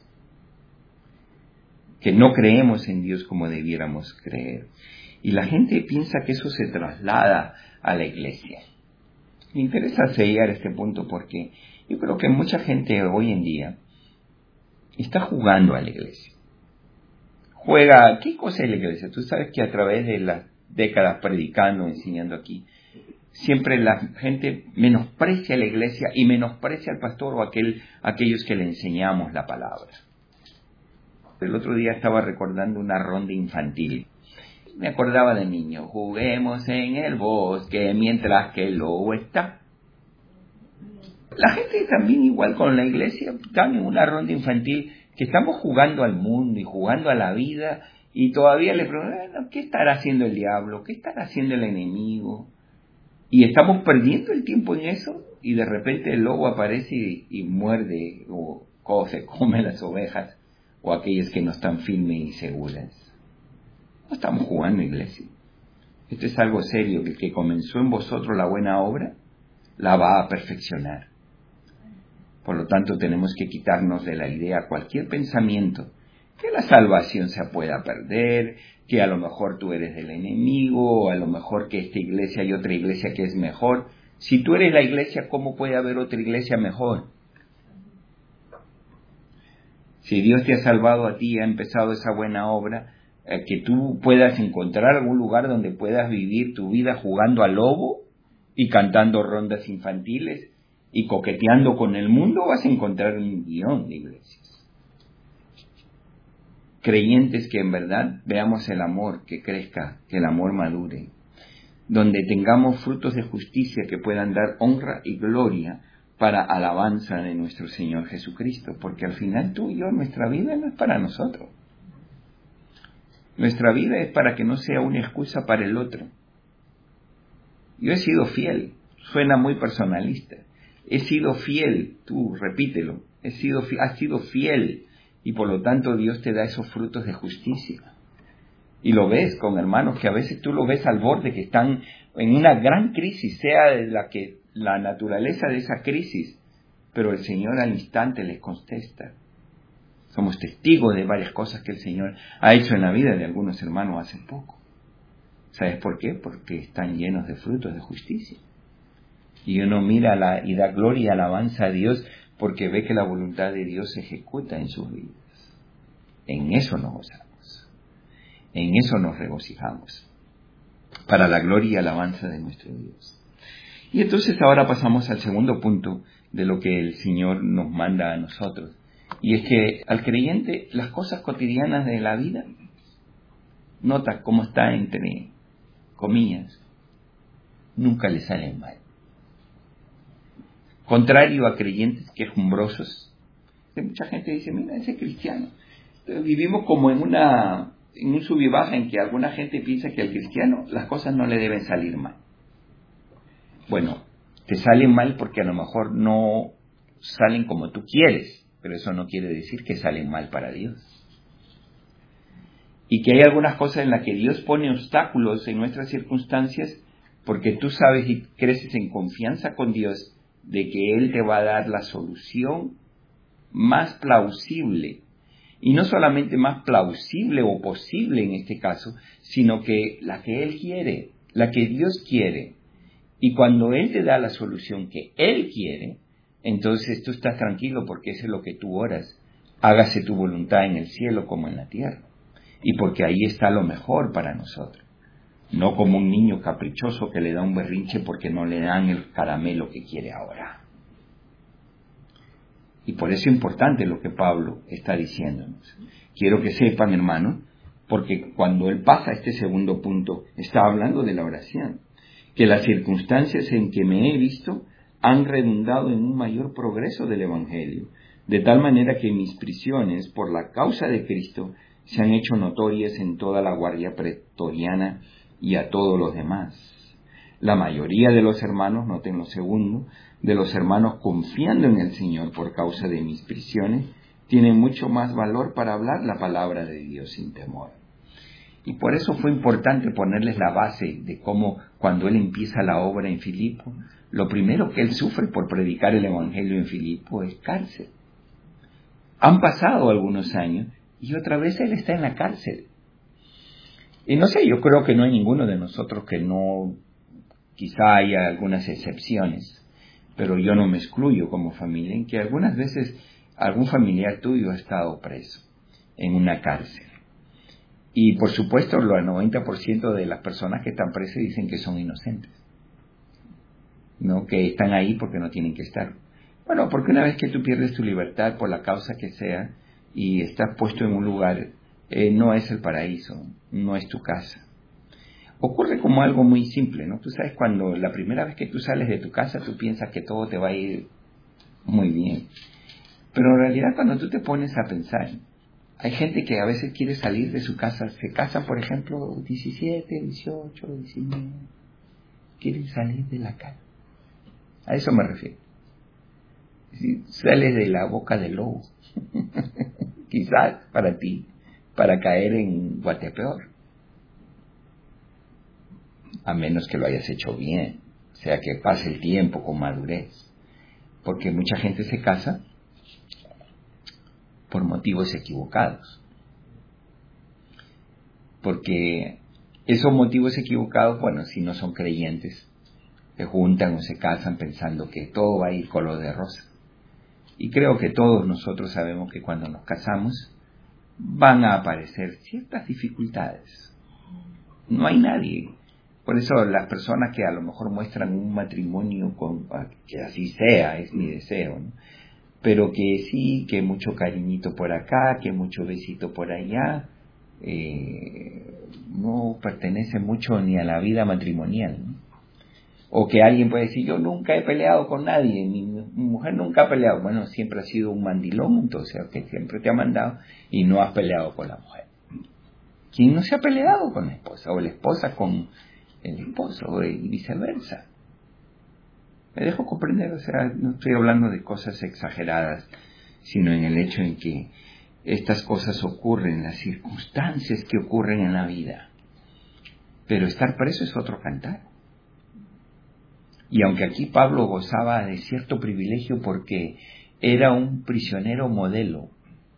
Speaker 1: que no creemos en Dios como debiéramos creer. Y la gente piensa que eso se traslada a la iglesia. Me interesa llegar a este punto porque yo creo que mucha gente hoy en día está jugando a la iglesia. Juega, ¿qué cosa es la iglesia? Tú sabes que a través de las décadas predicando, enseñando aquí, siempre la gente menosprecia a la iglesia y menosprecia al pastor o aquel, aquellos que le enseñamos la palabra. El otro día estaba recordando una ronda infantil. Me acordaba de niño: juguemos en el bosque mientras que el lobo está. La gente también, igual con la iglesia, están en una ronda infantil que estamos jugando al mundo y jugando a la vida, y todavía le preguntan: ¿qué estará haciendo el diablo? ¿Qué estará haciendo el enemigo? Y estamos perdiendo el tiempo en eso, y de repente el lobo aparece y, y muerde o, o se come las ovejas o aquellas que no están firmes y seguras. No estamos jugando, iglesia. Esto es algo serio, que el que comenzó en vosotros la buena obra la va a perfeccionar. Por lo tanto, tenemos que quitarnos de la idea cualquier pensamiento que la salvación se pueda perder, que a lo mejor tú eres del enemigo, o a lo mejor que esta iglesia hay otra iglesia que es mejor. Si tú eres la iglesia, ¿cómo puede haber otra iglesia mejor? Si Dios te ha salvado a ti y ha empezado esa buena obra, eh, que tú puedas encontrar algún lugar donde puedas vivir tu vida jugando al lobo y cantando rondas infantiles y coqueteando con el mundo, vas a encontrar un guión de iglesias. Creyentes que en verdad veamos el amor, que crezca, que el amor madure, donde tengamos frutos de justicia que puedan dar honra y gloria para alabanza de nuestro Señor Jesucristo, porque al final tú y yo, nuestra vida no es para nosotros. Nuestra vida es para que no sea una excusa para el otro. Yo he sido fiel, suena muy personalista. He sido fiel, tú repítelo, he sido, has sido fiel, y por lo tanto Dios te da esos frutos de justicia. Y lo ves con hermanos que a veces tú lo ves al borde, que están en una gran crisis, sea de la que la naturaleza de esa crisis, pero el Señor al instante les contesta. Somos testigos de varias cosas que el Señor ha hecho en la vida de algunos hermanos hace poco. ¿Sabes por qué? Porque están llenos de frutos de justicia. Y uno mira la, y da gloria y alabanza a Dios porque ve que la voluntad de Dios se ejecuta en sus vidas. En eso nos gozamos. En eso nos regocijamos, para la gloria y alabanza de nuestro Dios. Y entonces ahora pasamos al segundo punto de lo que el Señor nos manda a nosotros. Y es que al creyente las cosas cotidianas de la vida, nota cómo está entre comillas, nunca le salen mal. Contrario a creyentes quejumbrosos, mucha gente dice, mira, ese cristiano. Entonces, vivimos como en una en un sub y baja en que alguna gente piensa que al cristiano las cosas no le deben salir mal. Bueno, te salen mal porque a lo mejor no salen como tú quieres, pero eso no quiere decir que salen mal para Dios. Y que hay algunas cosas en las que Dios pone obstáculos en nuestras circunstancias porque tú sabes y creces en confianza con Dios de que Él te va a dar la solución más plausible. Y no solamente más plausible o posible en este caso, sino que la que Él quiere, la que Dios quiere. Y cuando Él te da la solución que Él quiere, entonces tú estás tranquilo porque eso es lo que tú oras. Hágase tu voluntad en el cielo como en la tierra. Y porque ahí está lo mejor para nosotros. No como un niño caprichoso que le da un berrinche porque no le dan el caramelo que quiere ahora. Y por eso es importante lo que Pablo está diciéndonos. Quiero que sepan, hermanos, porque cuando él pasa a este segundo punto, está hablando de la oración, que las circunstancias en que me he visto han redundado en un mayor progreso del Evangelio, de tal manera que mis prisiones por la causa de Cristo se han hecho notorias en toda la guardia pretoriana y a todos los demás. La mayoría de los hermanos, noten lo segundo, de los hermanos confiando en el Señor por causa de mis prisiones, tienen mucho más valor para hablar la palabra de Dios sin temor. Y por eso fue importante ponerles la base de cómo cuando él empieza la obra en Filipo, lo primero que él sufre por predicar el Evangelio en Filipo es cárcel. Han pasado algunos años y otra vez él está en la cárcel. Y no sé, yo creo que no hay ninguno de nosotros que no, quizá haya algunas excepciones, pero yo no me excluyo como familia en que algunas veces algún familiar tuyo ha estado preso en una cárcel. Y por supuesto, el noventa por ciento de las personas que están presas dicen que son inocentes, no que están ahí porque no tienen que estar. Bueno, porque una vez que tú pierdes tu libertad por la causa que sea y estás puesto en un lugar, eh, no es el paraíso, no es tu casa. Ocurre como algo muy simple, ¿no? Tú sabes, cuando la primera vez que tú sales de tu casa, tú piensas que todo te va a ir muy bien. Pero en realidad cuando tú te pones a pensar, hay gente que a veces quiere salir de su casa, se casan, por ejemplo, diecisiete, dieciocho, diecinueve, quieren salir de la casa. A eso me refiero. Si sales de la boca del lobo, quizás para ti, para caer en Guatepeor. A menos que lo hayas hecho bien, o sea, que pase el tiempo con madurez. Porque mucha gente se casa por motivos equivocados. Porque esos motivos equivocados, bueno, si no son creyentes, se juntan o se casan pensando que todo va a ir color de rosa. Y creo que todos nosotros sabemos que cuando nos casamos van a aparecer ciertas dificultades. No hay nadie. Por eso las personas que a lo mejor muestran un matrimonio, con, que así sea, es mi deseo, ¿no? Pero que sí, que mucho cariñito por acá, que mucho besito por allá, eh, no pertenece mucho ni a la vida matrimonial, ¿no? O que alguien puede decir, yo nunca he peleado con nadie, mi, mi mujer nunca ha peleado. Bueno, siempre ha sido un mandilón, entonces, que siempre te ha mandado y no has peleado con la mujer. ¿Quién no se ha peleado con la esposa? O la esposa con el esposo, y viceversa. Me dejo comprender, o sea, no estoy hablando de cosas exageradas, sino en el hecho en que estas cosas ocurren, las circunstancias que ocurren en la vida. Pero estar preso es otro cantar. Y aunque aquí Pablo gozaba de cierto privilegio porque era un prisionero modelo,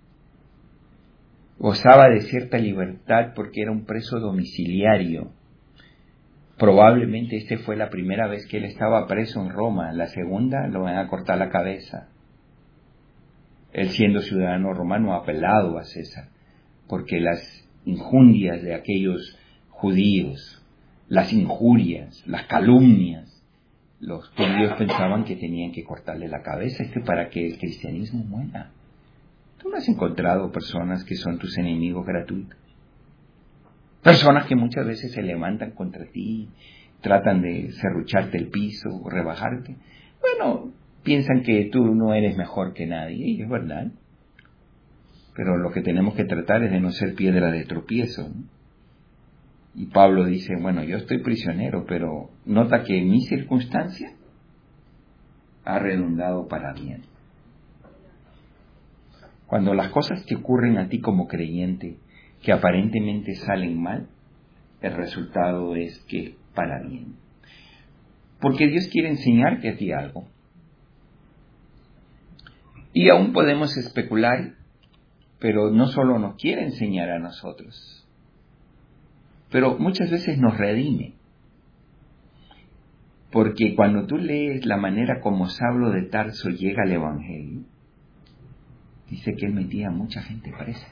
Speaker 1: gozaba de cierta libertad porque era un preso domiciliario. Probablemente esta fue la primera vez que él estaba preso en Roma, la segunda lo van a cortar la cabeza. Él siendo ciudadano romano ha apelado a César, porque las injundias de aquellos judíos, las injurias, las calumnias. Los judíos pensaban que tenían que cortarle la cabeza, es que para que el cristianismo muera. Tú no has encontrado personas que son tus enemigos gratuitos. Personas que muchas veces se levantan contra ti, tratan de serrucharte el piso o rebajarte. Bueno, piensan que tú no eres mejor que nadie, y es verdad. Pero lo que tenemos que tratar es de no ser piedra de tropiezo, ¿no? Y Pablo dice, bueno, yo estoy prisionero, pero nota que mi circunstancia ha redundado para bien. Cuando las cosas te ocurren a ti como creyente, que aparentemente salen mal, el resultado es que para bien. Porque Dios quiere enseñarte a ti algo. Y aún podemos especular, pero no solo nos quiere enseñar a nosotros, pero muchas veces nos redime. Porque cuando tú lees la manera como Saulo de Tarso llega al Evangelio, dice que él metía a mucha gente presa.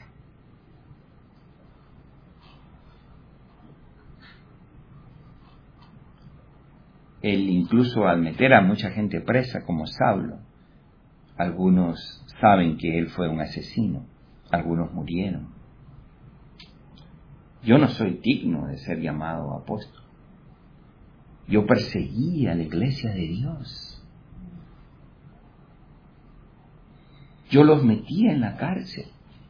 Speaker 1: Él incluso al meter a mucha gente presa como Saulo, algunos saben que él fue un asesino, algunos murieron. Yo no soy digno de ser llamado apóstol. Yo perseguía a la iglesia de Dios. Yo los metía en la cárcel.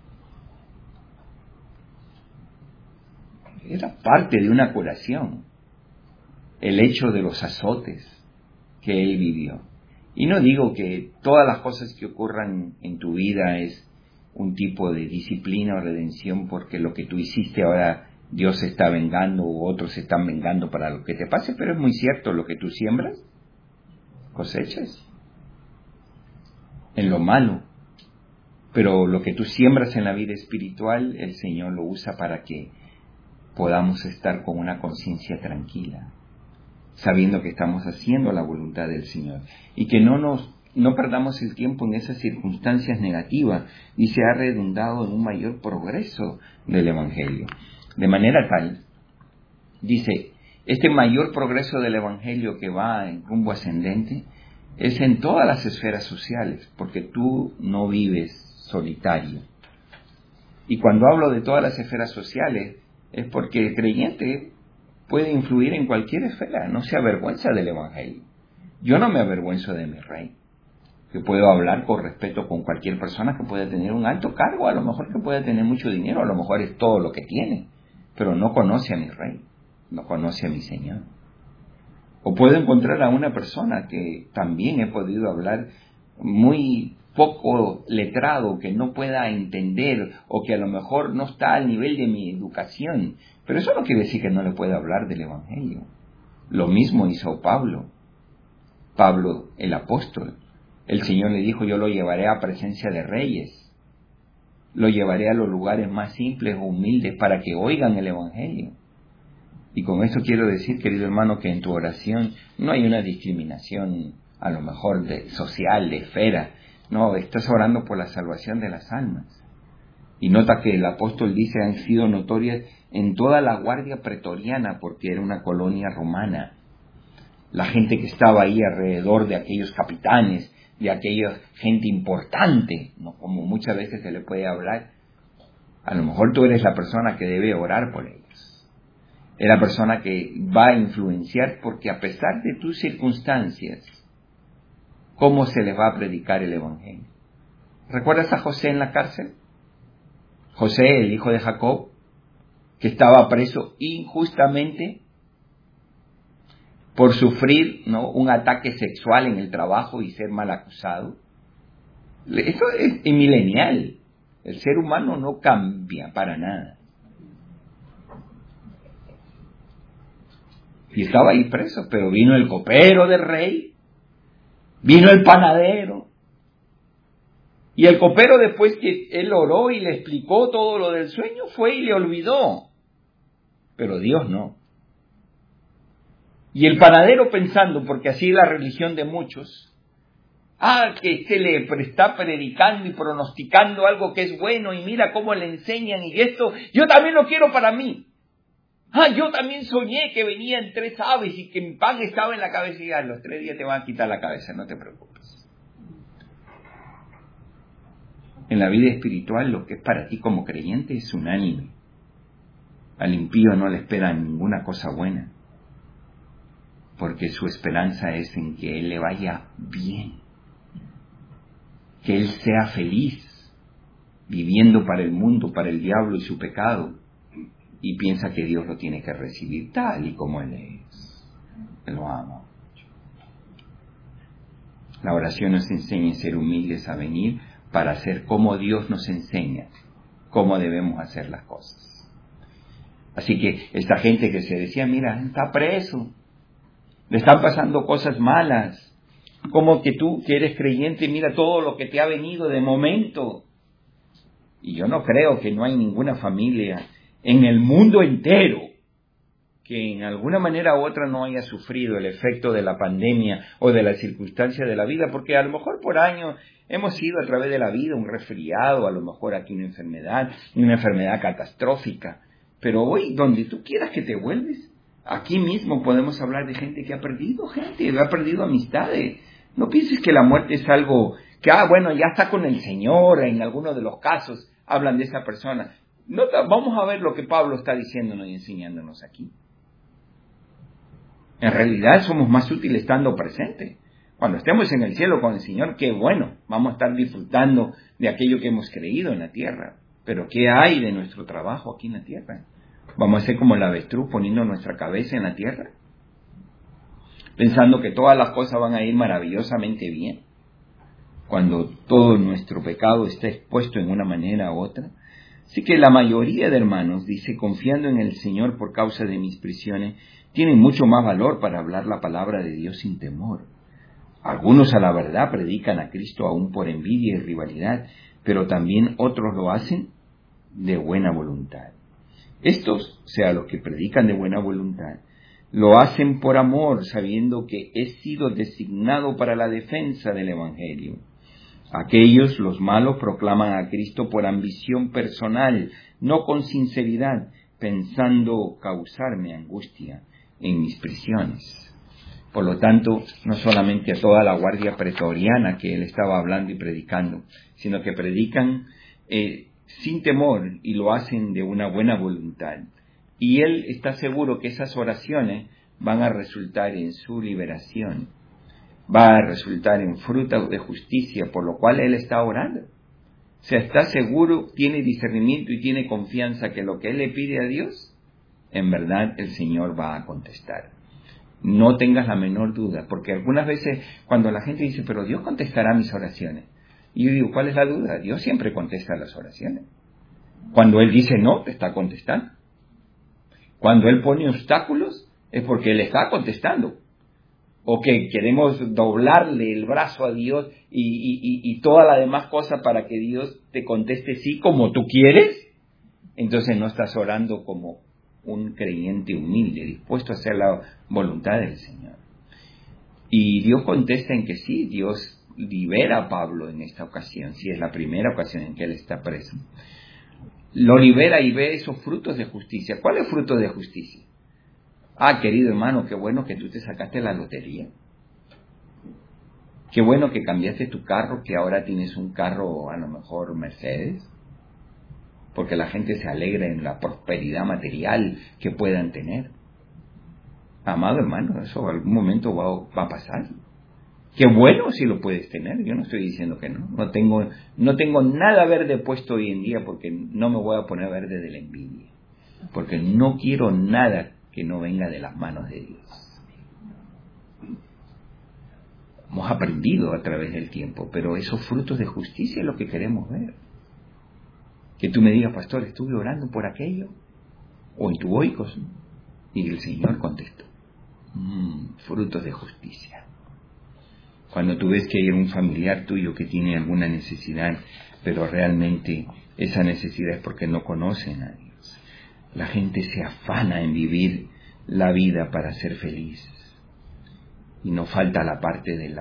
Speaker 1: Era parte de una curación el hecho de los azotes que él vivió. Y no digo que todas las cosas que ocurran en tu vida es un tipo de disciplina o redención porque lo que tú hiciste ahora Dios se está vengando o otros se están vengando para lo que te pase, pero es muy cierto, lo que tú siembras, cosechas en lo malo. Pero lo que tú siembras en la vida espiritual, el Señor lo usa para que podamos estar con una conciencia tranquila, sabiendo que estamos haciendo la voluntad del Señor y que no nos no perdamos el tiempo en esas circunstancias negativas y se ha redundado en un mayor progreso del Evangelio. De manera tal, dice, este mayor progreso del Evangelio que va en rumbo ascendente es en todas las esferas sociales, porque tú no vives solitario. Y cuando hablo de todas las esferas sociales, es porque el creyente puede influir en cualquier esfera, no se avergüenza del Evangelio. Yo no me avergüenzo de mi Rey, que puedo hablar con respeto con cualquier persona que pueda tener un alto cargo, a lo mejor que pueda tener mucho dinero, a lo mejor es todo lo que tiene, pero no conoce a mi Rey, no conoce a mi Señor. O puedo encontrar a una persona que también he podido hablar muy poco letrado, que no pueda entender o que a lo mejor no está al nivel de mi educación, pero eso no quiere decir que no le pueda hablar del Evangelio. Lo mismo hizo Pablo, Pablo el apóstol. El Señor le dijo, yo lo llevaré a presencia de reyes, lo llevaré a los lugares más simples o humildes para que oigan el Evangelio. Y con esto quiero decir, querido hermano, que en tu oración no hay una discriminación a lo mejor de social, de esfera. No, estás orando por la salvación de las almas. Y nota que el apóstol dice, han sido notorias en toda la guardia pretoriana, porque era una colonia romana. La gente que estaba ahí alrededor de aquellos capitanes, de aquella gente importante, ¿no? Como muchas veces se le puede hablar, a lo mejor tú eres la persona que debe orar por ellos. Es la persona que va a influenciar, porque a pesar de tus circunstancias, ¿cómo se les va a predicar el Evangelio? ¿Recuerdas a José en la cárcel? José, el hijo de Jacob, que estaba preso injustamente por sufrir, ¿no?, un ataque sexual en el trabajo y ser mal acusado. Eso es milenial. El ser humano no cambia para nada. Y estaba ahí preso, pero vino el copero del rey, vino el panadero, y el copero, después que él oró y le explicó todo lo del sueño, fue y le olvidó. Pero Dios no. Y el panadero pensando, porque así es la religión de muchos, Ah, que se le está predicando y pronosticando algo que es bueno y mira cómo le enseñan y esto, yo también lo quiero para mí. Ah, yo también soñé que venían tres aves y que mi pan estaba en la cabeza y a los tres días te van a quitar la cabeza, no te preocupes. En la vida espiritual lo que es para ti como creyente es unánime. Al impío no le espera ninguna cosa buena, porque su esperanza es en que él le vaya bien, que él sea feliz, viviendo para el mundo, para el diablo y su pecado, y piensa que Dios lo tiene que recibir tal y como él es. Lo ama. La oración nos enseña a ser humildes, a venir para hacer como Dios nos enseña, cómo debemos hacer las cosas. Así que esta gente que se decía, mira, está preso, le están pasando cosas malas, como que tú que eres creyente, mira todo lo que te ha venido de momento. Y yo no creo que no hay ninguna familia en el mundo entero que en alguna manera u otra no haya sufrido el efecto de la pandemia o de las circunstancias de la vida, porque a lo mejor por años hemos sido a través de la vida un resfriado, a lo mejor aquí una enfermedad, una enfermedad catastrófica, pero hoy donde tú quieras que te vuelves, aquí mismo podemos hablar de gente que ha perdido gente, ha perdido amistades. No pienses que la muerte es algo que, ah, bueno, ya está con el Señor, en algunos de los casos hablan de esa persona. No, vamos a ver lo que Pablo está diciéndonos y enseñándonos aquí. En realidad somos más útiles estando presentes. Cuando estemos en el cielo con el Señor, qué bueno, vamos a estar disfrutando de aquello que hemos creído en la tierra. Pero ¿qué hay de nuestro trabajo aquí en la tierra? ¿Vamos a ser como el avestruz poniendo nuestra cabeza en la tierra? Pensando que todas las cosas van a ir maravillosamente bien, cuando todo nuestro pecado está expuesto en una manera u otra. Así que la mayoría de hermanos, dice, confiando en el Señor por causa de mis prisiones, tienen mucho más valor para hablar la palabra de Dios sin temor. Algunos a la verdad predican a Cristo aún por envidia y rivalidad, pero también otros lo hacen de buena voluntad. Estos, o sea, los que predican de buena voluntad, lo hacen por amor, sabiendo que he sido designado para la defensa del Evangelio. Aquellos, los malos, proclaman a Cristo por ambición personal, no con sinceridad, pensando causarme angustia en mis prisiones. Por lo tanto, no solamente a toda la guardia pretoriana que él estaba hablando y predicando, sino que predican eh, sin temor y lo hacen de una buena voluntad. Y él está seguro que esas oraciones van a resultar en su liberación, va a resultar en frutos de justicia, por lo cual él está orando. O sea, está seguro, tiene discernimiento y tiene confianza que lo que él le pide a Dios, en verdad el Señor va a contestar. No tengas la menor duda, porque algunas veces cuando la gente dice, pero Dios contestará mis oraciones, y yo digo, ¿cuál es la duda? Dios siempre contesta las oraciones. Cuando Él dice no, te está contestando. Cuando Él pone obstáculos, es porque Él está contestando. O que queremos doblarle el brazo a Dios y, y, y, y toda la demás cosa para que Dios te conteste sí como tú quieres, entonces no estás orando como un creyente humilde, dispuesto a hacer la voluntad del Señor. Y Dios contesta en que sí, Dios libera a Pablo en esta ocasión, sí, es la primera ocasión en que él está preso. Lo libera y ve esos frutos de justicia. ¿Cuáles frutos de justicia? Ah, querido hermano, qué bueno que tú te sacaste la lotería. Qué bueno que cambiaste tu carro, que ahora tienes un carro a lo mejor Mercedes. Porque la gente se alegra en la prosperidad material que puedan tener. Amado hermano, eso en algún momento va, va a pasar. Qué bueno si lo puedes tener, yo no estoy diciendo que no. No tengo, no tengo nada verde puesto hoy en día porque no me voy a poner verde de la envidia. Porque no quiero nada que no venga de las manos de Dios. Hemos aprendido a través del tiempo, pero esos frutos de justicia es lo que queremos ver. Que tú me digas, pastor, estuve orando por aquello, o en tu oicos, y el Señor contestó, mmm, frutos de justicia. Cuando tú ves que hay un familiar tuyo que tiene alguna necesidad, pero realmente esa necesidad es porque no conocen a Dios. La gente se afana en vivir la vida para ser feliz. Y no falta la parte de la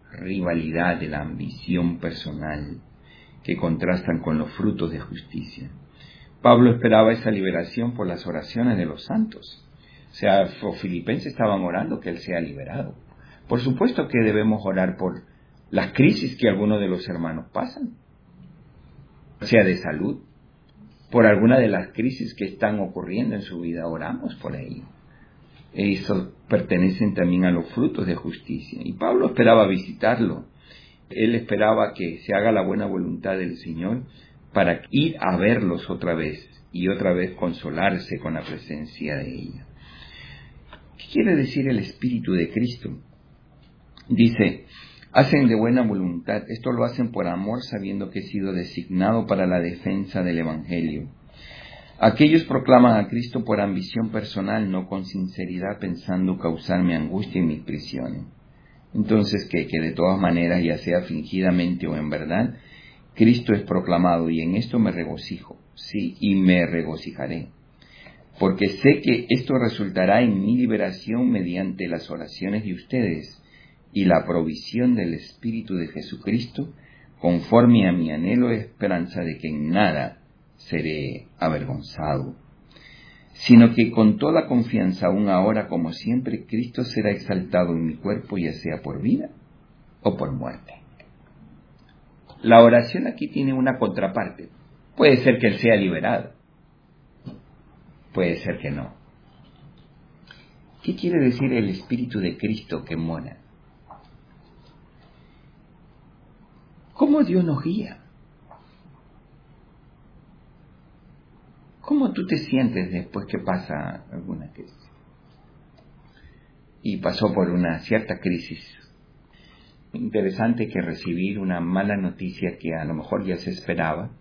Speaker 1: rivalidad, de la ambición personal, que contrastan con los frutos de justicia. Pablo esperaba esa liberación por las oraciones de los santos. O sea, los filipenses estaban orando que él sea liberado. Por supuesto que debemos orar por las crisis que algunos de los hermanos pasan, sea de salud, por alguna de las crisis que están ocurriendo en su vida, oramos por ello. Eso pertenecen también a los frutos de justicia. Y Pablo esperaba visitarlo. Él esperaba que se haga la buena voluntad del Señor para ir a verlos otra vez y otra vez consolarse con la presencia de ella. ¿Qué quiere decir el Espíritu de Cristo? Dice, hacen de buena voluntad, esto lo hacen por amor, sabiendo que he sido designado para la defensa del Evangelio. Aquellos proclaman a Cristo por ambición personal, no con sinceridad, pensando causarme angustia en mis prisiones. Entonces, ¿qué? Que de todas maneras, ya sea fingidamente o en verdad, Cristo es proclamado, y en esto me regocijo, sí, y me regocijaré, porque sé que esto resultará en mi liberación mediante las oraciones de ustedes y la provisión del Espíritu de Jesucristo, conforme a mi anhelo y esperanza de que en nada seré avergonzado, sino que con toda confianza, aún ahora como siempre, Cristo será exaltado en mi cuerpo, ya sea por vida o por muerte. La oración aquí tiene una contraparte. Puede ser que él sea liberado, puede ser que no. ¿Qué quiere decir el Espíritu de Cristo que mora? ¿Cómo Dios nos guía? ¿Cómo tú te sientes después que pasa alguna crisis? Y pasó por una cierta crisis. Interesante que recibir una mala noticia que a lo mejor ya se esperaba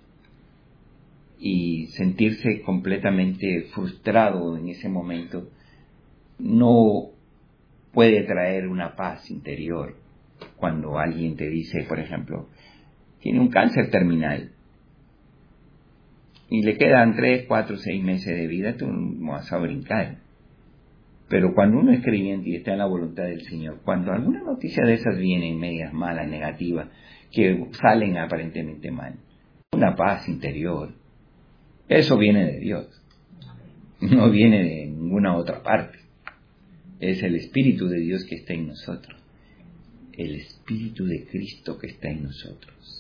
Speaker 1: y sentirse completamente frustrado en ese momento no puede traer una paz interior. Cuando alguien te dice, por ejemplo, tiene un cáncer terminal y le quedan tres, cuatro, seis meses de vida, tú no vas a brincar. Pero cuando uno es creyente y está en la voluntad del Señor, cuando alguna noticia de esas viene medias malas, negativas, que salen aparentemente mal, una paz interior, eso viene de Dios, no viene de ninguna otra parte. Es el Espíritu de Dios que está en nosotros, el Espíritu de Cristo que está en nosotros.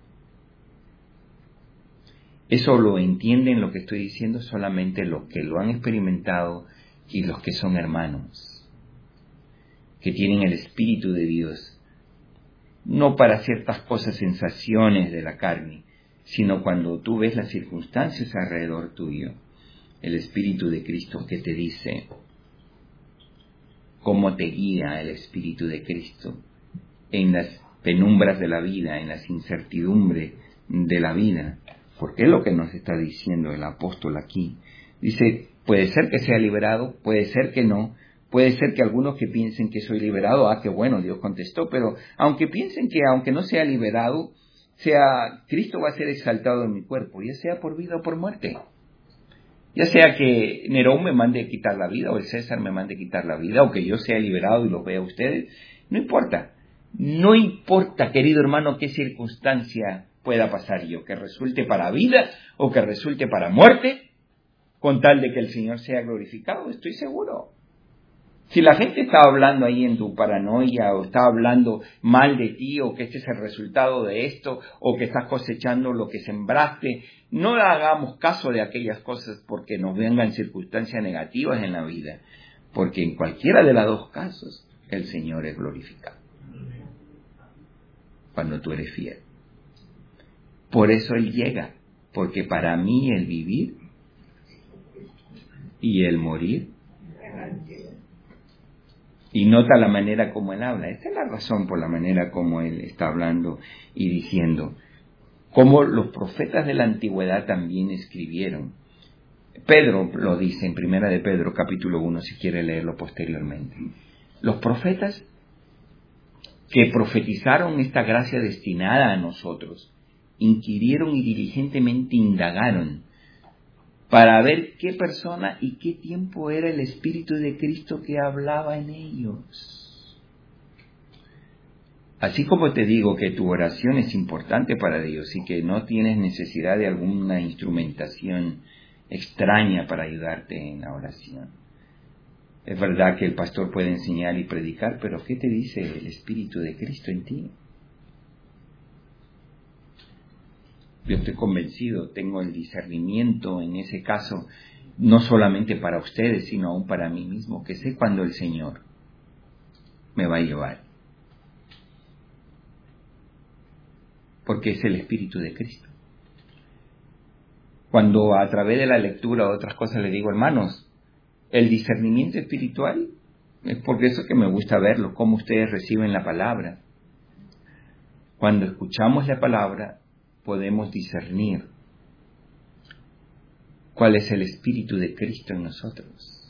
Speaker 1: Eso lo entienden, lo que estoy diciendo, solamente los que lo han experimentado y los que son hermanos, que tienen el Espíritu de Dios, no para ciertas cosas, sensaciones de la carne, sino cuando tú ves las circunstancias alrededor tuyo, el Espíritu de Cristo que te dice cómo te guía el Espíritu de Cristo en las penumbras de la vida, en las incertidumbres de la vida, porque es lo que nos está diciendo el apóstol aquí. Dice, puede ser que sea liberado, puede ser que no, puede ser que algunos que piensen que soy liberado, ah, qué bueno, Dios contestó, pero aunque piensen que aunque no sea liberado, sea Cristo va a ser exaltado en mi cuerpo, ya sea por vida o por muerte. Ya sea que Nerón me mande quitar la vida, o el César me mande quitar la vida, o que yo sea liberado y los vea a ustedes, no importa. No importa, querido hermano, qué circunstancia pueda pasar yo, que resulte para vida o que resulte para muerte, con tal de que el Señor sea glorificado, estoy seguro. Si la gente está hablando ahí en tu paranoia, o está hablando mal de ti, o que este es el resultado de esto, o que estás cosechando lo que sembraste, no hagamos caso de aquellas cosas porque nos vengan circunstancias negativas en la vida, porque en cualquiera de los dos casos el Señor es glorificado cuando tú eres fiel. Por eso Él llega, porque para mí el vivir y el morir. Y nota la manera como Él habla. Esta es la razón por la manera como Él está hablando y diciendo. Como los profetas de la antigüedad también escribieron. Pedro lo dice en Primera de Pedro, capítulo uno, si quiere leerlo posteriormente. Los profetas que profetizaron esta gracia destinada a nosotros, inquirieron y diligentemente indagaron para ver qué persona y qué tiempo era el Espíritu de Cristo que hablaba en ellos. Así como te digo que tu oración es importante para Dios y que no tienes necesidad de alguna instrumentación extraña para ayudarte en la oración. Es verdad que el pastor puede enseñar y predicar, pero ¿qué te dice el Espíritu de Cristo en ti? Yo estoy convencido, tengo el discernimiento en ese caso, no solamente para ustedes, sino aún para mí mismo, que sé cuándo el Señor me va a llevar. Porque es el Espíritu de Cristo. Cuando a través de la lectura o otras cosas le digo, hermanos, el discernimiento espiritual es porque eso que me gusta verlo, cómo ustedes reciben la palabra. Cuando escuchamos la palabra, podemos discernir cuál es el Espíritu de Cristo en nosotros.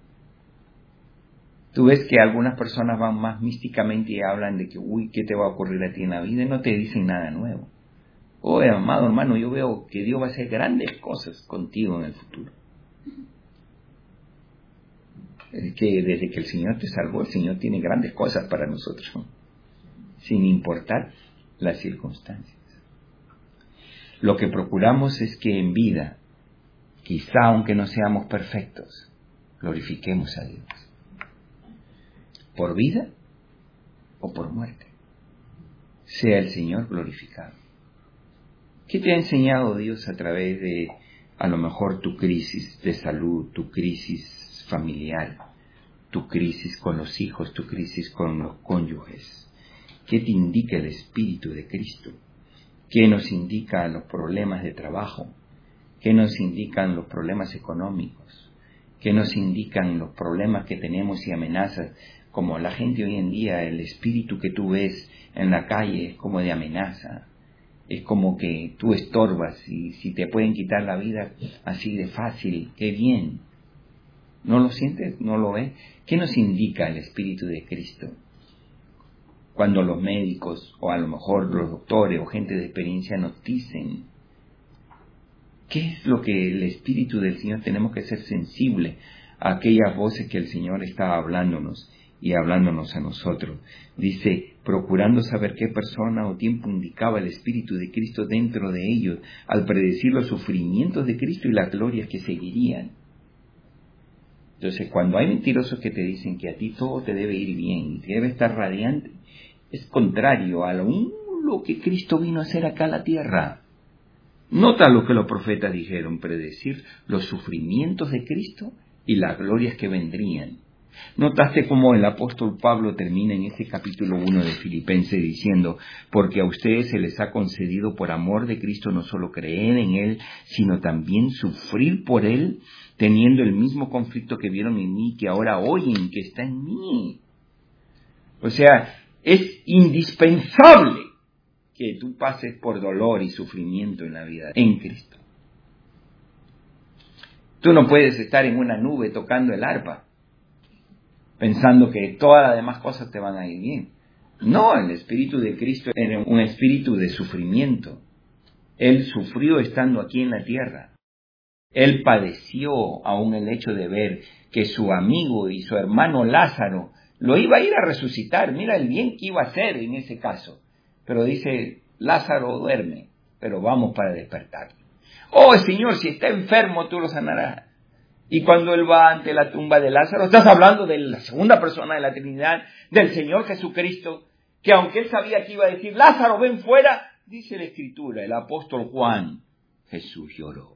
Speaker 1: Tú ves que algunas personas van más místicamente y hablan de que, uy, ¿qué te va a ocurrir a ti en la vida? Y no te dicen nada nuevo. Oh, amado hermano, yo veo que Dios va a hacer grandes cosas contigo en el futuro. Es que desde que el Señor te salvó, el Señor tiene grandes cosas para nosotros, ¿no? Sin importar las circunstancias. Lo que procuramos es que en vida, quizá aunque no seamos perfectos, glorifiquemos a Dios. Por vida o por muerte, sea el Señor glorificado. ¿Qué te ha enseñado Dios a través de, a lo mejor, tu crisis de salud, tu crisis familiar, tu crisis con los hijos, tu crisis con los cónyuges? ¿Qué te indica el Espíritu de Cristo? ¿Qué nos indican los problemas de trabajo? ¿Qué nos indican los problemas económicos? ¿Qué nos indican los problemas que tenemos y amenazas? Como la gente hoy en día, el espíritu que tú ves en la calle es como de amenaza. Es como que tú estorbas y si te pueden quitar la vida así de fácil, qué bien. ¿No lo sientes? ¿No lo ves? ¿Qué nos indica el Espíritu de Cristo? Cuando los médicos o a lo mejor los doctores o gente de experiencia nos dicen, ¿qué es lo que el Espíritu del Señor? Tenemos que ser sensibles a aquellas voces que el Señor está hablándonos y hablándonos a nosotros. Dice, procurando saber qué persona o tiempo indicaba el Espíritu de Cristo dentro de ellos, al predecir los sufrimientos de Cristo y las glorias que seguirían. Entonces, cuando hay mentirosos que te dicen que a ti todo te debe ir bien y que debe estar radiante, es contrario a lo, lo que Cristo vino a hacer acá a la tierra. Nota lo que los profetas dijeron, predecir los sufrimientos de Cristo y las glorias que vendrían. Notaste cómo el apóstol Pablo termina en ese capítulo uno de Filipenses diciendo, porque a ustedes se les ha concedido por amor de Cristo no solo creer en Él, sino también sufrir por Él, teniendo el mismo conflicto que vieron en mí, que ahora oyen que está en mí. O sea, es indispensable que tú pases por dolor y sufrimiento en la vida, en Cristo. Tú no puedes estar en una nube tocando el arpa, pensando que todas las demás cosas te van a ir bien. No, el Espíritu de Cristo era un espíritu de sufrimiento. Él sufrió estando aquí en la tierra. Él padeció aún el hecho de ver que su amigo y su hermano Lázaro lo iba a ir a resucitar. Mira el bien que iba a hacer en ese caso. Pero dice, Lázaro duerme, pero vamos para despertar. Oh Señor, si está enfermo tú lo sanarás. Y cuando él va ante la tumba de Lázaro, estás hablando de la segunda persona de la Trinidad, del Señor Jesucristo, que aunque él sabía que iba a decir, Lázaro, ven fuera, dice la Escritura, el apóstol Juan, Jesús lloró.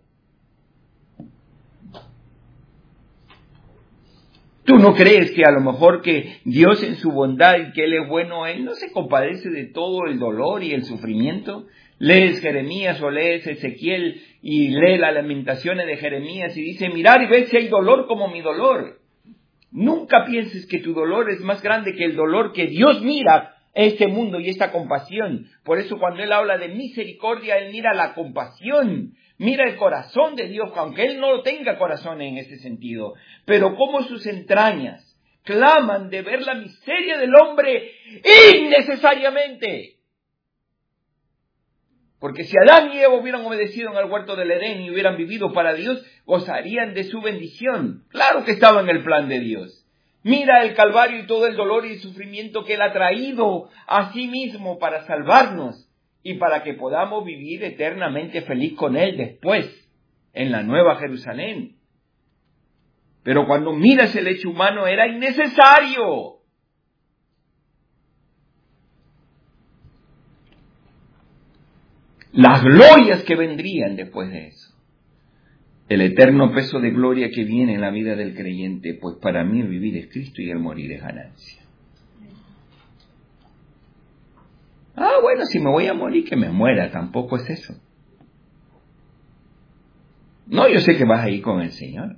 Speaker 1: ¿Tú no crees que a lo mejor que Dios en su bondad y que Él es bueno, Él no se compadece de todo el dolor y el sufrimiento? Lees Jeremías o lees Ezequiel y lee las lamentaciones de Jeremías y dice, mirad y ved si hay dolor como mi dolor. Nunca pienses que tu dolor es más grande que el dolor que Dios mira este mundo y esta compasión. Por eso cuando Él habla de misericordia, Él mira la compasión. Mira el corazón de Dios, aunque Él no tenga corazón en ese sentido. Pero como sus entrañas claman de ver la miseria del hombre innecesariamente. Porque si Adán y Eva hubieran obedecido en el huerto del Edén y hubieran vivido para Dios, gozarían de su bendición. Claro que estaba en el plan de Dios. Mira el Calvario y todo el dolor y el sufrimiento que Él ha traído a sí mismo para salvarnos y para que podamos vivir eternamente feliz con Él después, en la Nueva Jerusalén. Pero cuando miras el hecho humano era innecesario. Las glorias que vendrían después de eso. El eterno peso de gloria que viene en la vida del creyente, pues para mí el vivir es Cristo y el morir es ganancia. Ah, bueno, si me voy a morir, que me muera, tampoco es eso. No, yo sé que vas a ir con el Señor.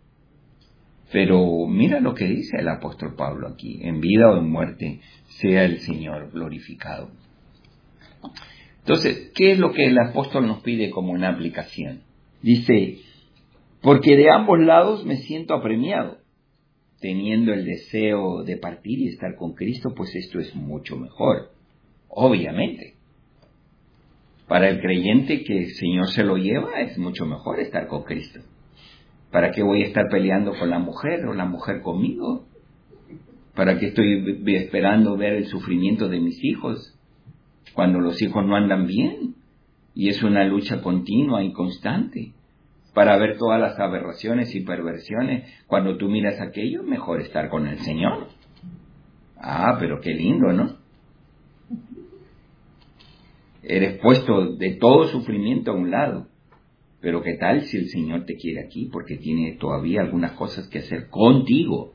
Speaker 1: Pero mira lo que dice el apóstol Pablo aquí, en vida o en muerte, sea el Señor glorificado. Entonces, ¿qué es lo que el apóstol nos pide como una aplicación? Dice, porque de ambos lados me siento apremiado, teniendo el deseo de partir y estar con Cristo, pues esto es mucho mejor, obviamente. Para el creyente que el Señor se lo lleva, es mucho mejor estar con Cristo. ¿Para qué voy a estar peleando con la mujer o la mujer conmigo? ¿Para qué estoy esperando ver el sufrimiento de mis hijos cuando los hijos no andan bien? Y es una lucha continua y constante. Para ver todas las aberraciones y perversiones, cuando tú miras aquello, mejor estar con el Señor. Ah, pero qué lindo, ¿no? Eres puesto de todo sufrimiento a un lado. Pero qué tal si el Señor te quiere aquí, porque tiene todavía algunas cosas que hacer contigo.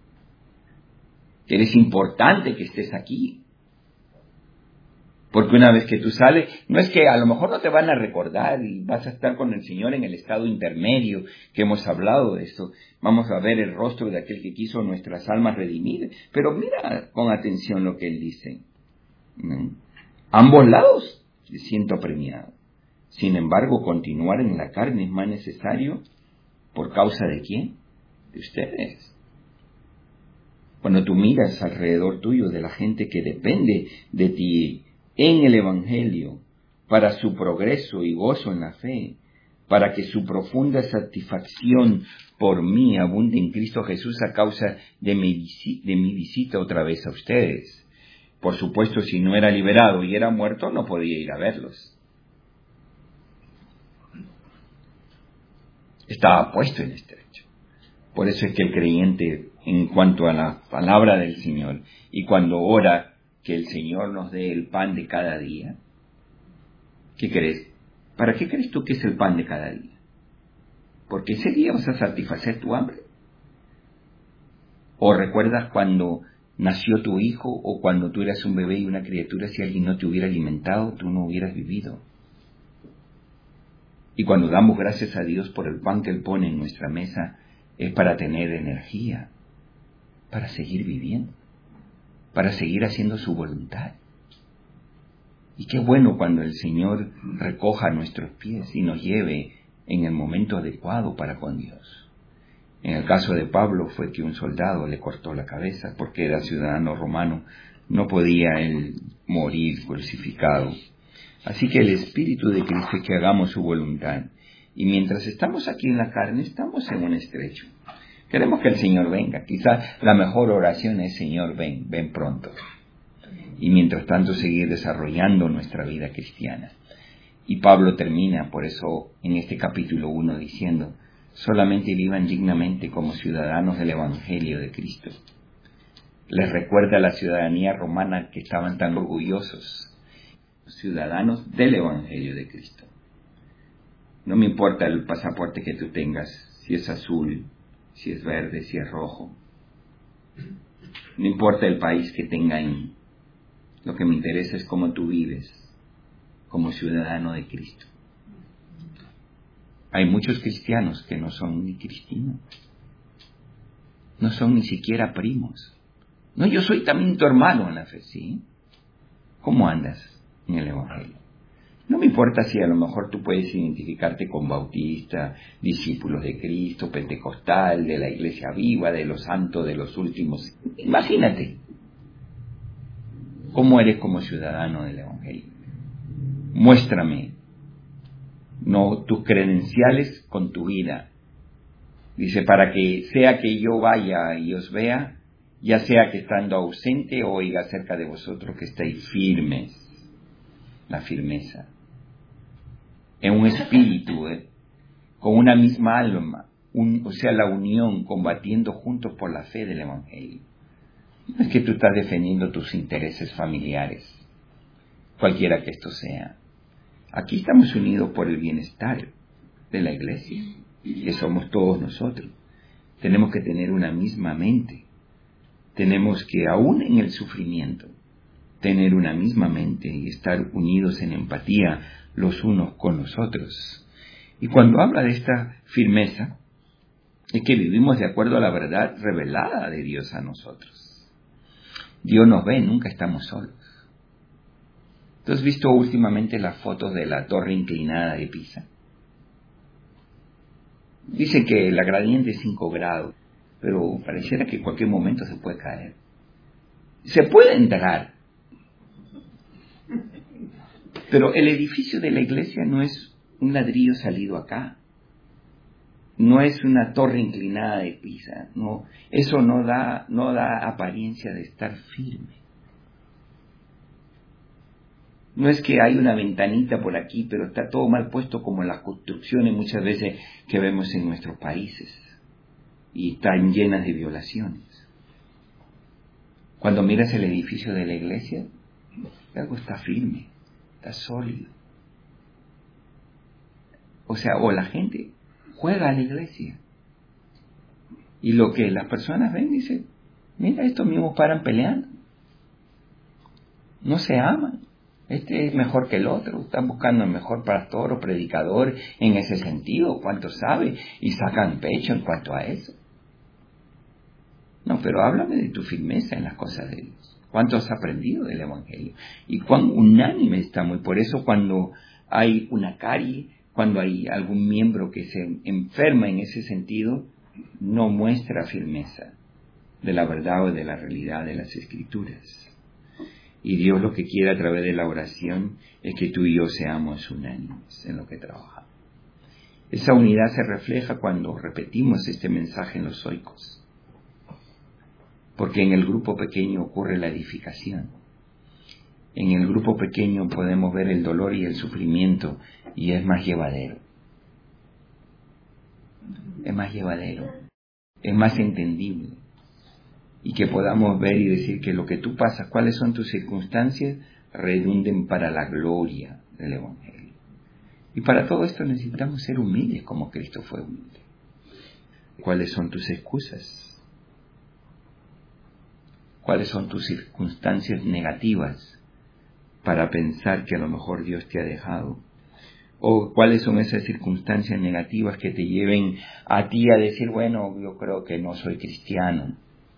Speaker 1: Eres importante que estés aquí. Porque una vez que tú sales, no es que a lo mejor no te van a recordar y vas a estar con el Señor en el estado intermedio, que hemos hablado de esto. Vamos a ver el rostro de aquel que quiso nuestras almas redimir. Pero mira con atención lo que Él dice. ¿No? Ambos lados me siento apremiado. Sin embargo, continuar en la carne es más necesario. ¿Por causa de quién? De ustedes. Cuando tú miras alrededor tuyo de la gente que depende de ti en el Evangelio, para su progreso y gozo en la fe, para que su profunda satisfacción por mí abunde en Cristo Jesús a causa de mi, visi- de mi visita otra vez a ustedes. Por supuesto, si no era liberado y era muerto, no podía ir a verlos. Estaba puesto en estrecho. Por eso es que el creyente, en cuanto a la palabra del Señor, y cuando ora que el Señor nos dé el pan de cada día, ¿qué crees? ¿Para qué crees tú que es el pan de cada día? ¿Porque ese día vas a satisfacer tu hambre? ¿O recuerdas cuando nació tu hijo o cuando tú eras un bebé y una criatura, si alguien no te hubiera alimentado, tú no hubieras vivido? Y cuando damos gracias a Dios por el pan que Él pone en nuestra mesa, es para tener energía, para seguir viviendo, para seguir haciendo su voluntad. Y qué bueno cuando el Señor recoja nuestros pies y nos lleve en el momento adecuado para con Dios. En el caso de Pablo fue que un soldado le cortó la cabeza porque era ciudadano romano, no podía él morir crucificado. Así que el Espíritu de Cristo es que hagamos su voluntad. Y mientras estamos aquí en la carne, estamos en un estrecho. Queremos que el Señor venga. Quizás la mejor oración es, Señor, ven, ven pronto. Y mientras tanto seguir desarrollando nuestra vida cristiana. Y Pablo termina, por eso, en este capítulo uno diciendo, solamente vivan dignamente como ciudadanos del Evangelio de Cristo. Les recuerda la ciudadanía romana que estaban tan orgullosos, ciudadanos del Evangelio de Cristo. No me importa el pasaporte que tú tengas, si es azul, si es verde, si es rojo. No importa el país que tengan. Lo que me interesa es cómo tú vives como ciudadano de Cristo. Hay muchos cristianos que no son ni cristianos. No son ni siquiera primos. No, yo soy también tu hermano en la fe, ¿sí? ¿Cómo andas en el Evangelio? No me importa si a lo mejor tú puedes identificarte con bautista, discípulos de Cristo, pentecostal, de la iglesia viva, de los santos de los últimos. Imagínate cómo eres como ciudadano del Evangelio. Muéstrame, no tus credenciales con tu vida. Dice, para que sea que yo vaya y os vea, ya sea que estando ausente oiga cerca de vosotros que estáis firmes. La firmeza. En un espíritu, ¿eh? Con una misma alma, un, o sea, la unión, combatiendo juntos por la fe del Evangelio. No es que tú estás defendiendo tus intereses familiares, cualquiera que esto sea. Aquí estamos unidos por el bienestar de la iglesia, que somos todos nosotros. Tenemos que tener una misma mente. Tenemos que, aún en el sufrimiento, tener una misma mente y estar unidos en empatía los unos con los otros. Y cuando habla de esta firmeza, es que vivimos de acuerdo a la verdad revelada de Dios a nosotros. Dios nos ve, nunca estamos solos. ¿Tú has visto últimamente las fotos de la torre inclinada de Pisa? Dicen que la gradiente es cinco grados, pero pareciera que en cualquier momento se puede caer. Se puede entrar, pero el edificio de la iglesia no es un ladrillo salido acá. No es una torre inclinada de Pisa. No, eso no da, no da apariencia de estar firme. No es que hay una ventanita por aquí, pero está todo mal puesto como las construcciones muchas veces que vemos en nuestros países. Y están llenas de violaciones. Cuando miras el edificio de la iglesia, algo está firme, está sólido. O sea, o la gente juega a la iglesia. Y lo que las personas ven, dicen, mira, estos mismos paran peleando. No se aman. Este es mejor que el otro. Están buscando el mejor pastor o predicador en ese sentido. ¿Cuánto sabe? Y sacan pecho en cuanto a eso. No, pero háblame de tu firmeza en las cosas de Dios. ¿Cuánto has aprendido del Evangelio? Y cuán unánime estamos. Y por eso cuando hay una carie, cuando hay algún miembro que se enferma en ese sentido, no muestra firmeza de la verdad o de la realidad de las Escrituras. Y Dios lo que quiere a través de la oración es que tú y yo seamos unánimes en lo que trabajamos. Esa unidad se refleja cuando repetimos este mensaje en los oicos. Porque en el grupo pequeño ocurre la edificación. En el grupo pequeño podemos ver el dolor y el sufrimiento y es más llevadero. Es más llevadero. Es más entendible. Y que podamos ver y decir que lo que tú pasas, cuáles son tus circunstancias, redunden para la gloria del Evangelio. Y para todo esto necesitamos ser humildes como Cristo fue humilde. ¿Cuáles son tus excusas? ¿Cuáles son tus circunstancias negativas para pensar que a lo mejor Dios te ha dejado? ¿O cuáles son esas circunstancias negativas que te lleven a ti a decir, bueno, yo creo que no soy cristiano?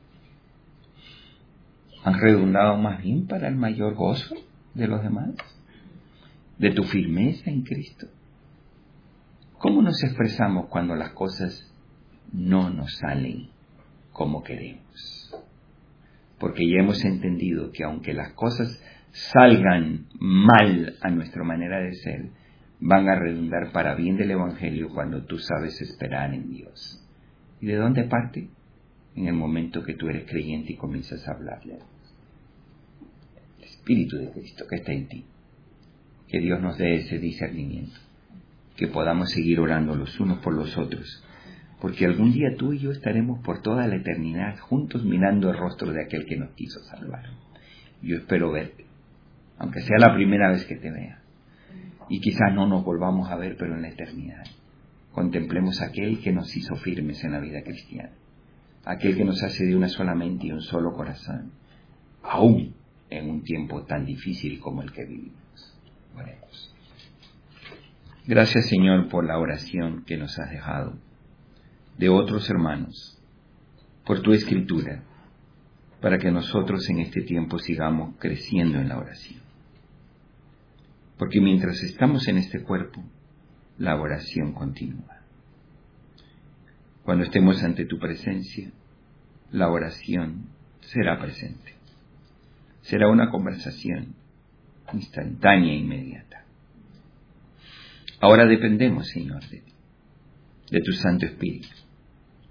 Speaker 1: ¿Han redundado más bien para el mayor gozo de los demás? ¿De tu firmeza en Cristo? ¿Cómo nos expresamos cuando las cosas no nos salen como queremos? Porque ya hemos entendido que aunque las cosas salgan mal a nuestra manera de ser, van a redundar para bien del Evangelio cuando tú sabes esperar en Dios. ¿Y de dónde parte? En el momento que tú eres creyente y comienzas a hablarle a Dios. El Espíritu de Cristo que está en ti. Que Dios nos dé ese discernimiento. Que podamos seguir orando los unos por los otros. Porque algún día tú y yo estaremos por toda la eternidad juntos mirando el rostro de aquel que nos quiso salvar. Yo espero verte, aunque sea la primera vez que te vea. Y quizás no nos volvamos a ver, pero en la eternidad. Contemplemos a aquel que nos hizo firmes en la vida cristiana. Aquel que nos hace de una sola mente y un solo corazón. Aún en un tiempo tan difícil como el que vivimos. Oremos. Gracias, Señor, por la oración que nos has dejado de otros hermanos, por tu escritura, para que nosotros en este tiempo sigamos creciendo en la oración. Porque mientras estamos en este cuerpo, la oración continúa. Cuando estemos ante tu presencia, la oración será presente. Será una conversación instantánea e inmediata. Ahora dependemos, Señor, de ti, de tu Santo Espíritu,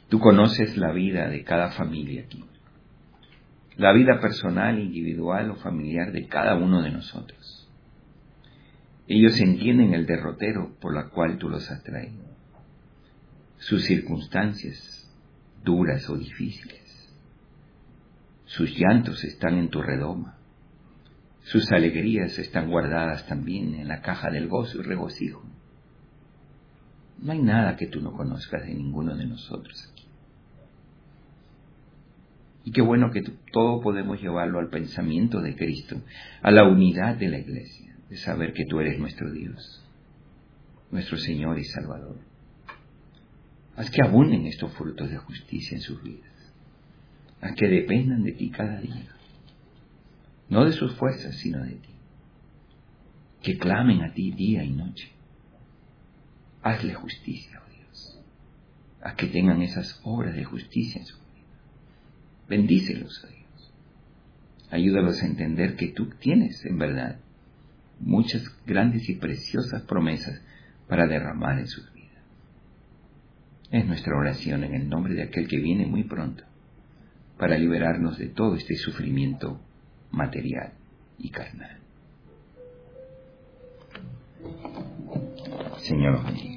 Speaker 1: Tú conoces la vida de cada familia aquí, la vida personal, individual o familiar de cada uno de nosotros. Ellos entienden el derrotero por la cual tú los has traído, sus circunstancias duras o difíciles. Sus llantos están en tu redoma, sus alegrías están guardadas también en la caja del gozo y regocijo. No hay nada que tú no conozcas de ninguno de nosotros aquí. Y qué bueno que todo podemos llevarlo al pensamiento de Cristo, a la unidad de la Iglesia, de saber que tú eres nuestro Dios, nuestro Señor y Salvador. Haz que abunden estos frutos de justicia en sus vidas. Haz que dependan de ti cada día, no de sus fuerzas, sino de ti. Que clamen a ti día y noche. Hazle justicia, oh Dios. Haz que tengan esas obras de justicia en su vida. Bendícelos, oh Dios. Ayúdalos a entender que tú tienes, en verdad, muchas grandes y preciosas promesas para derramar en sus vidas. Es nuestra oración en el nombre de aquel que viene muy pronto para liberarnos de todo este sufrimiento material y carnal. Señor, bendiga.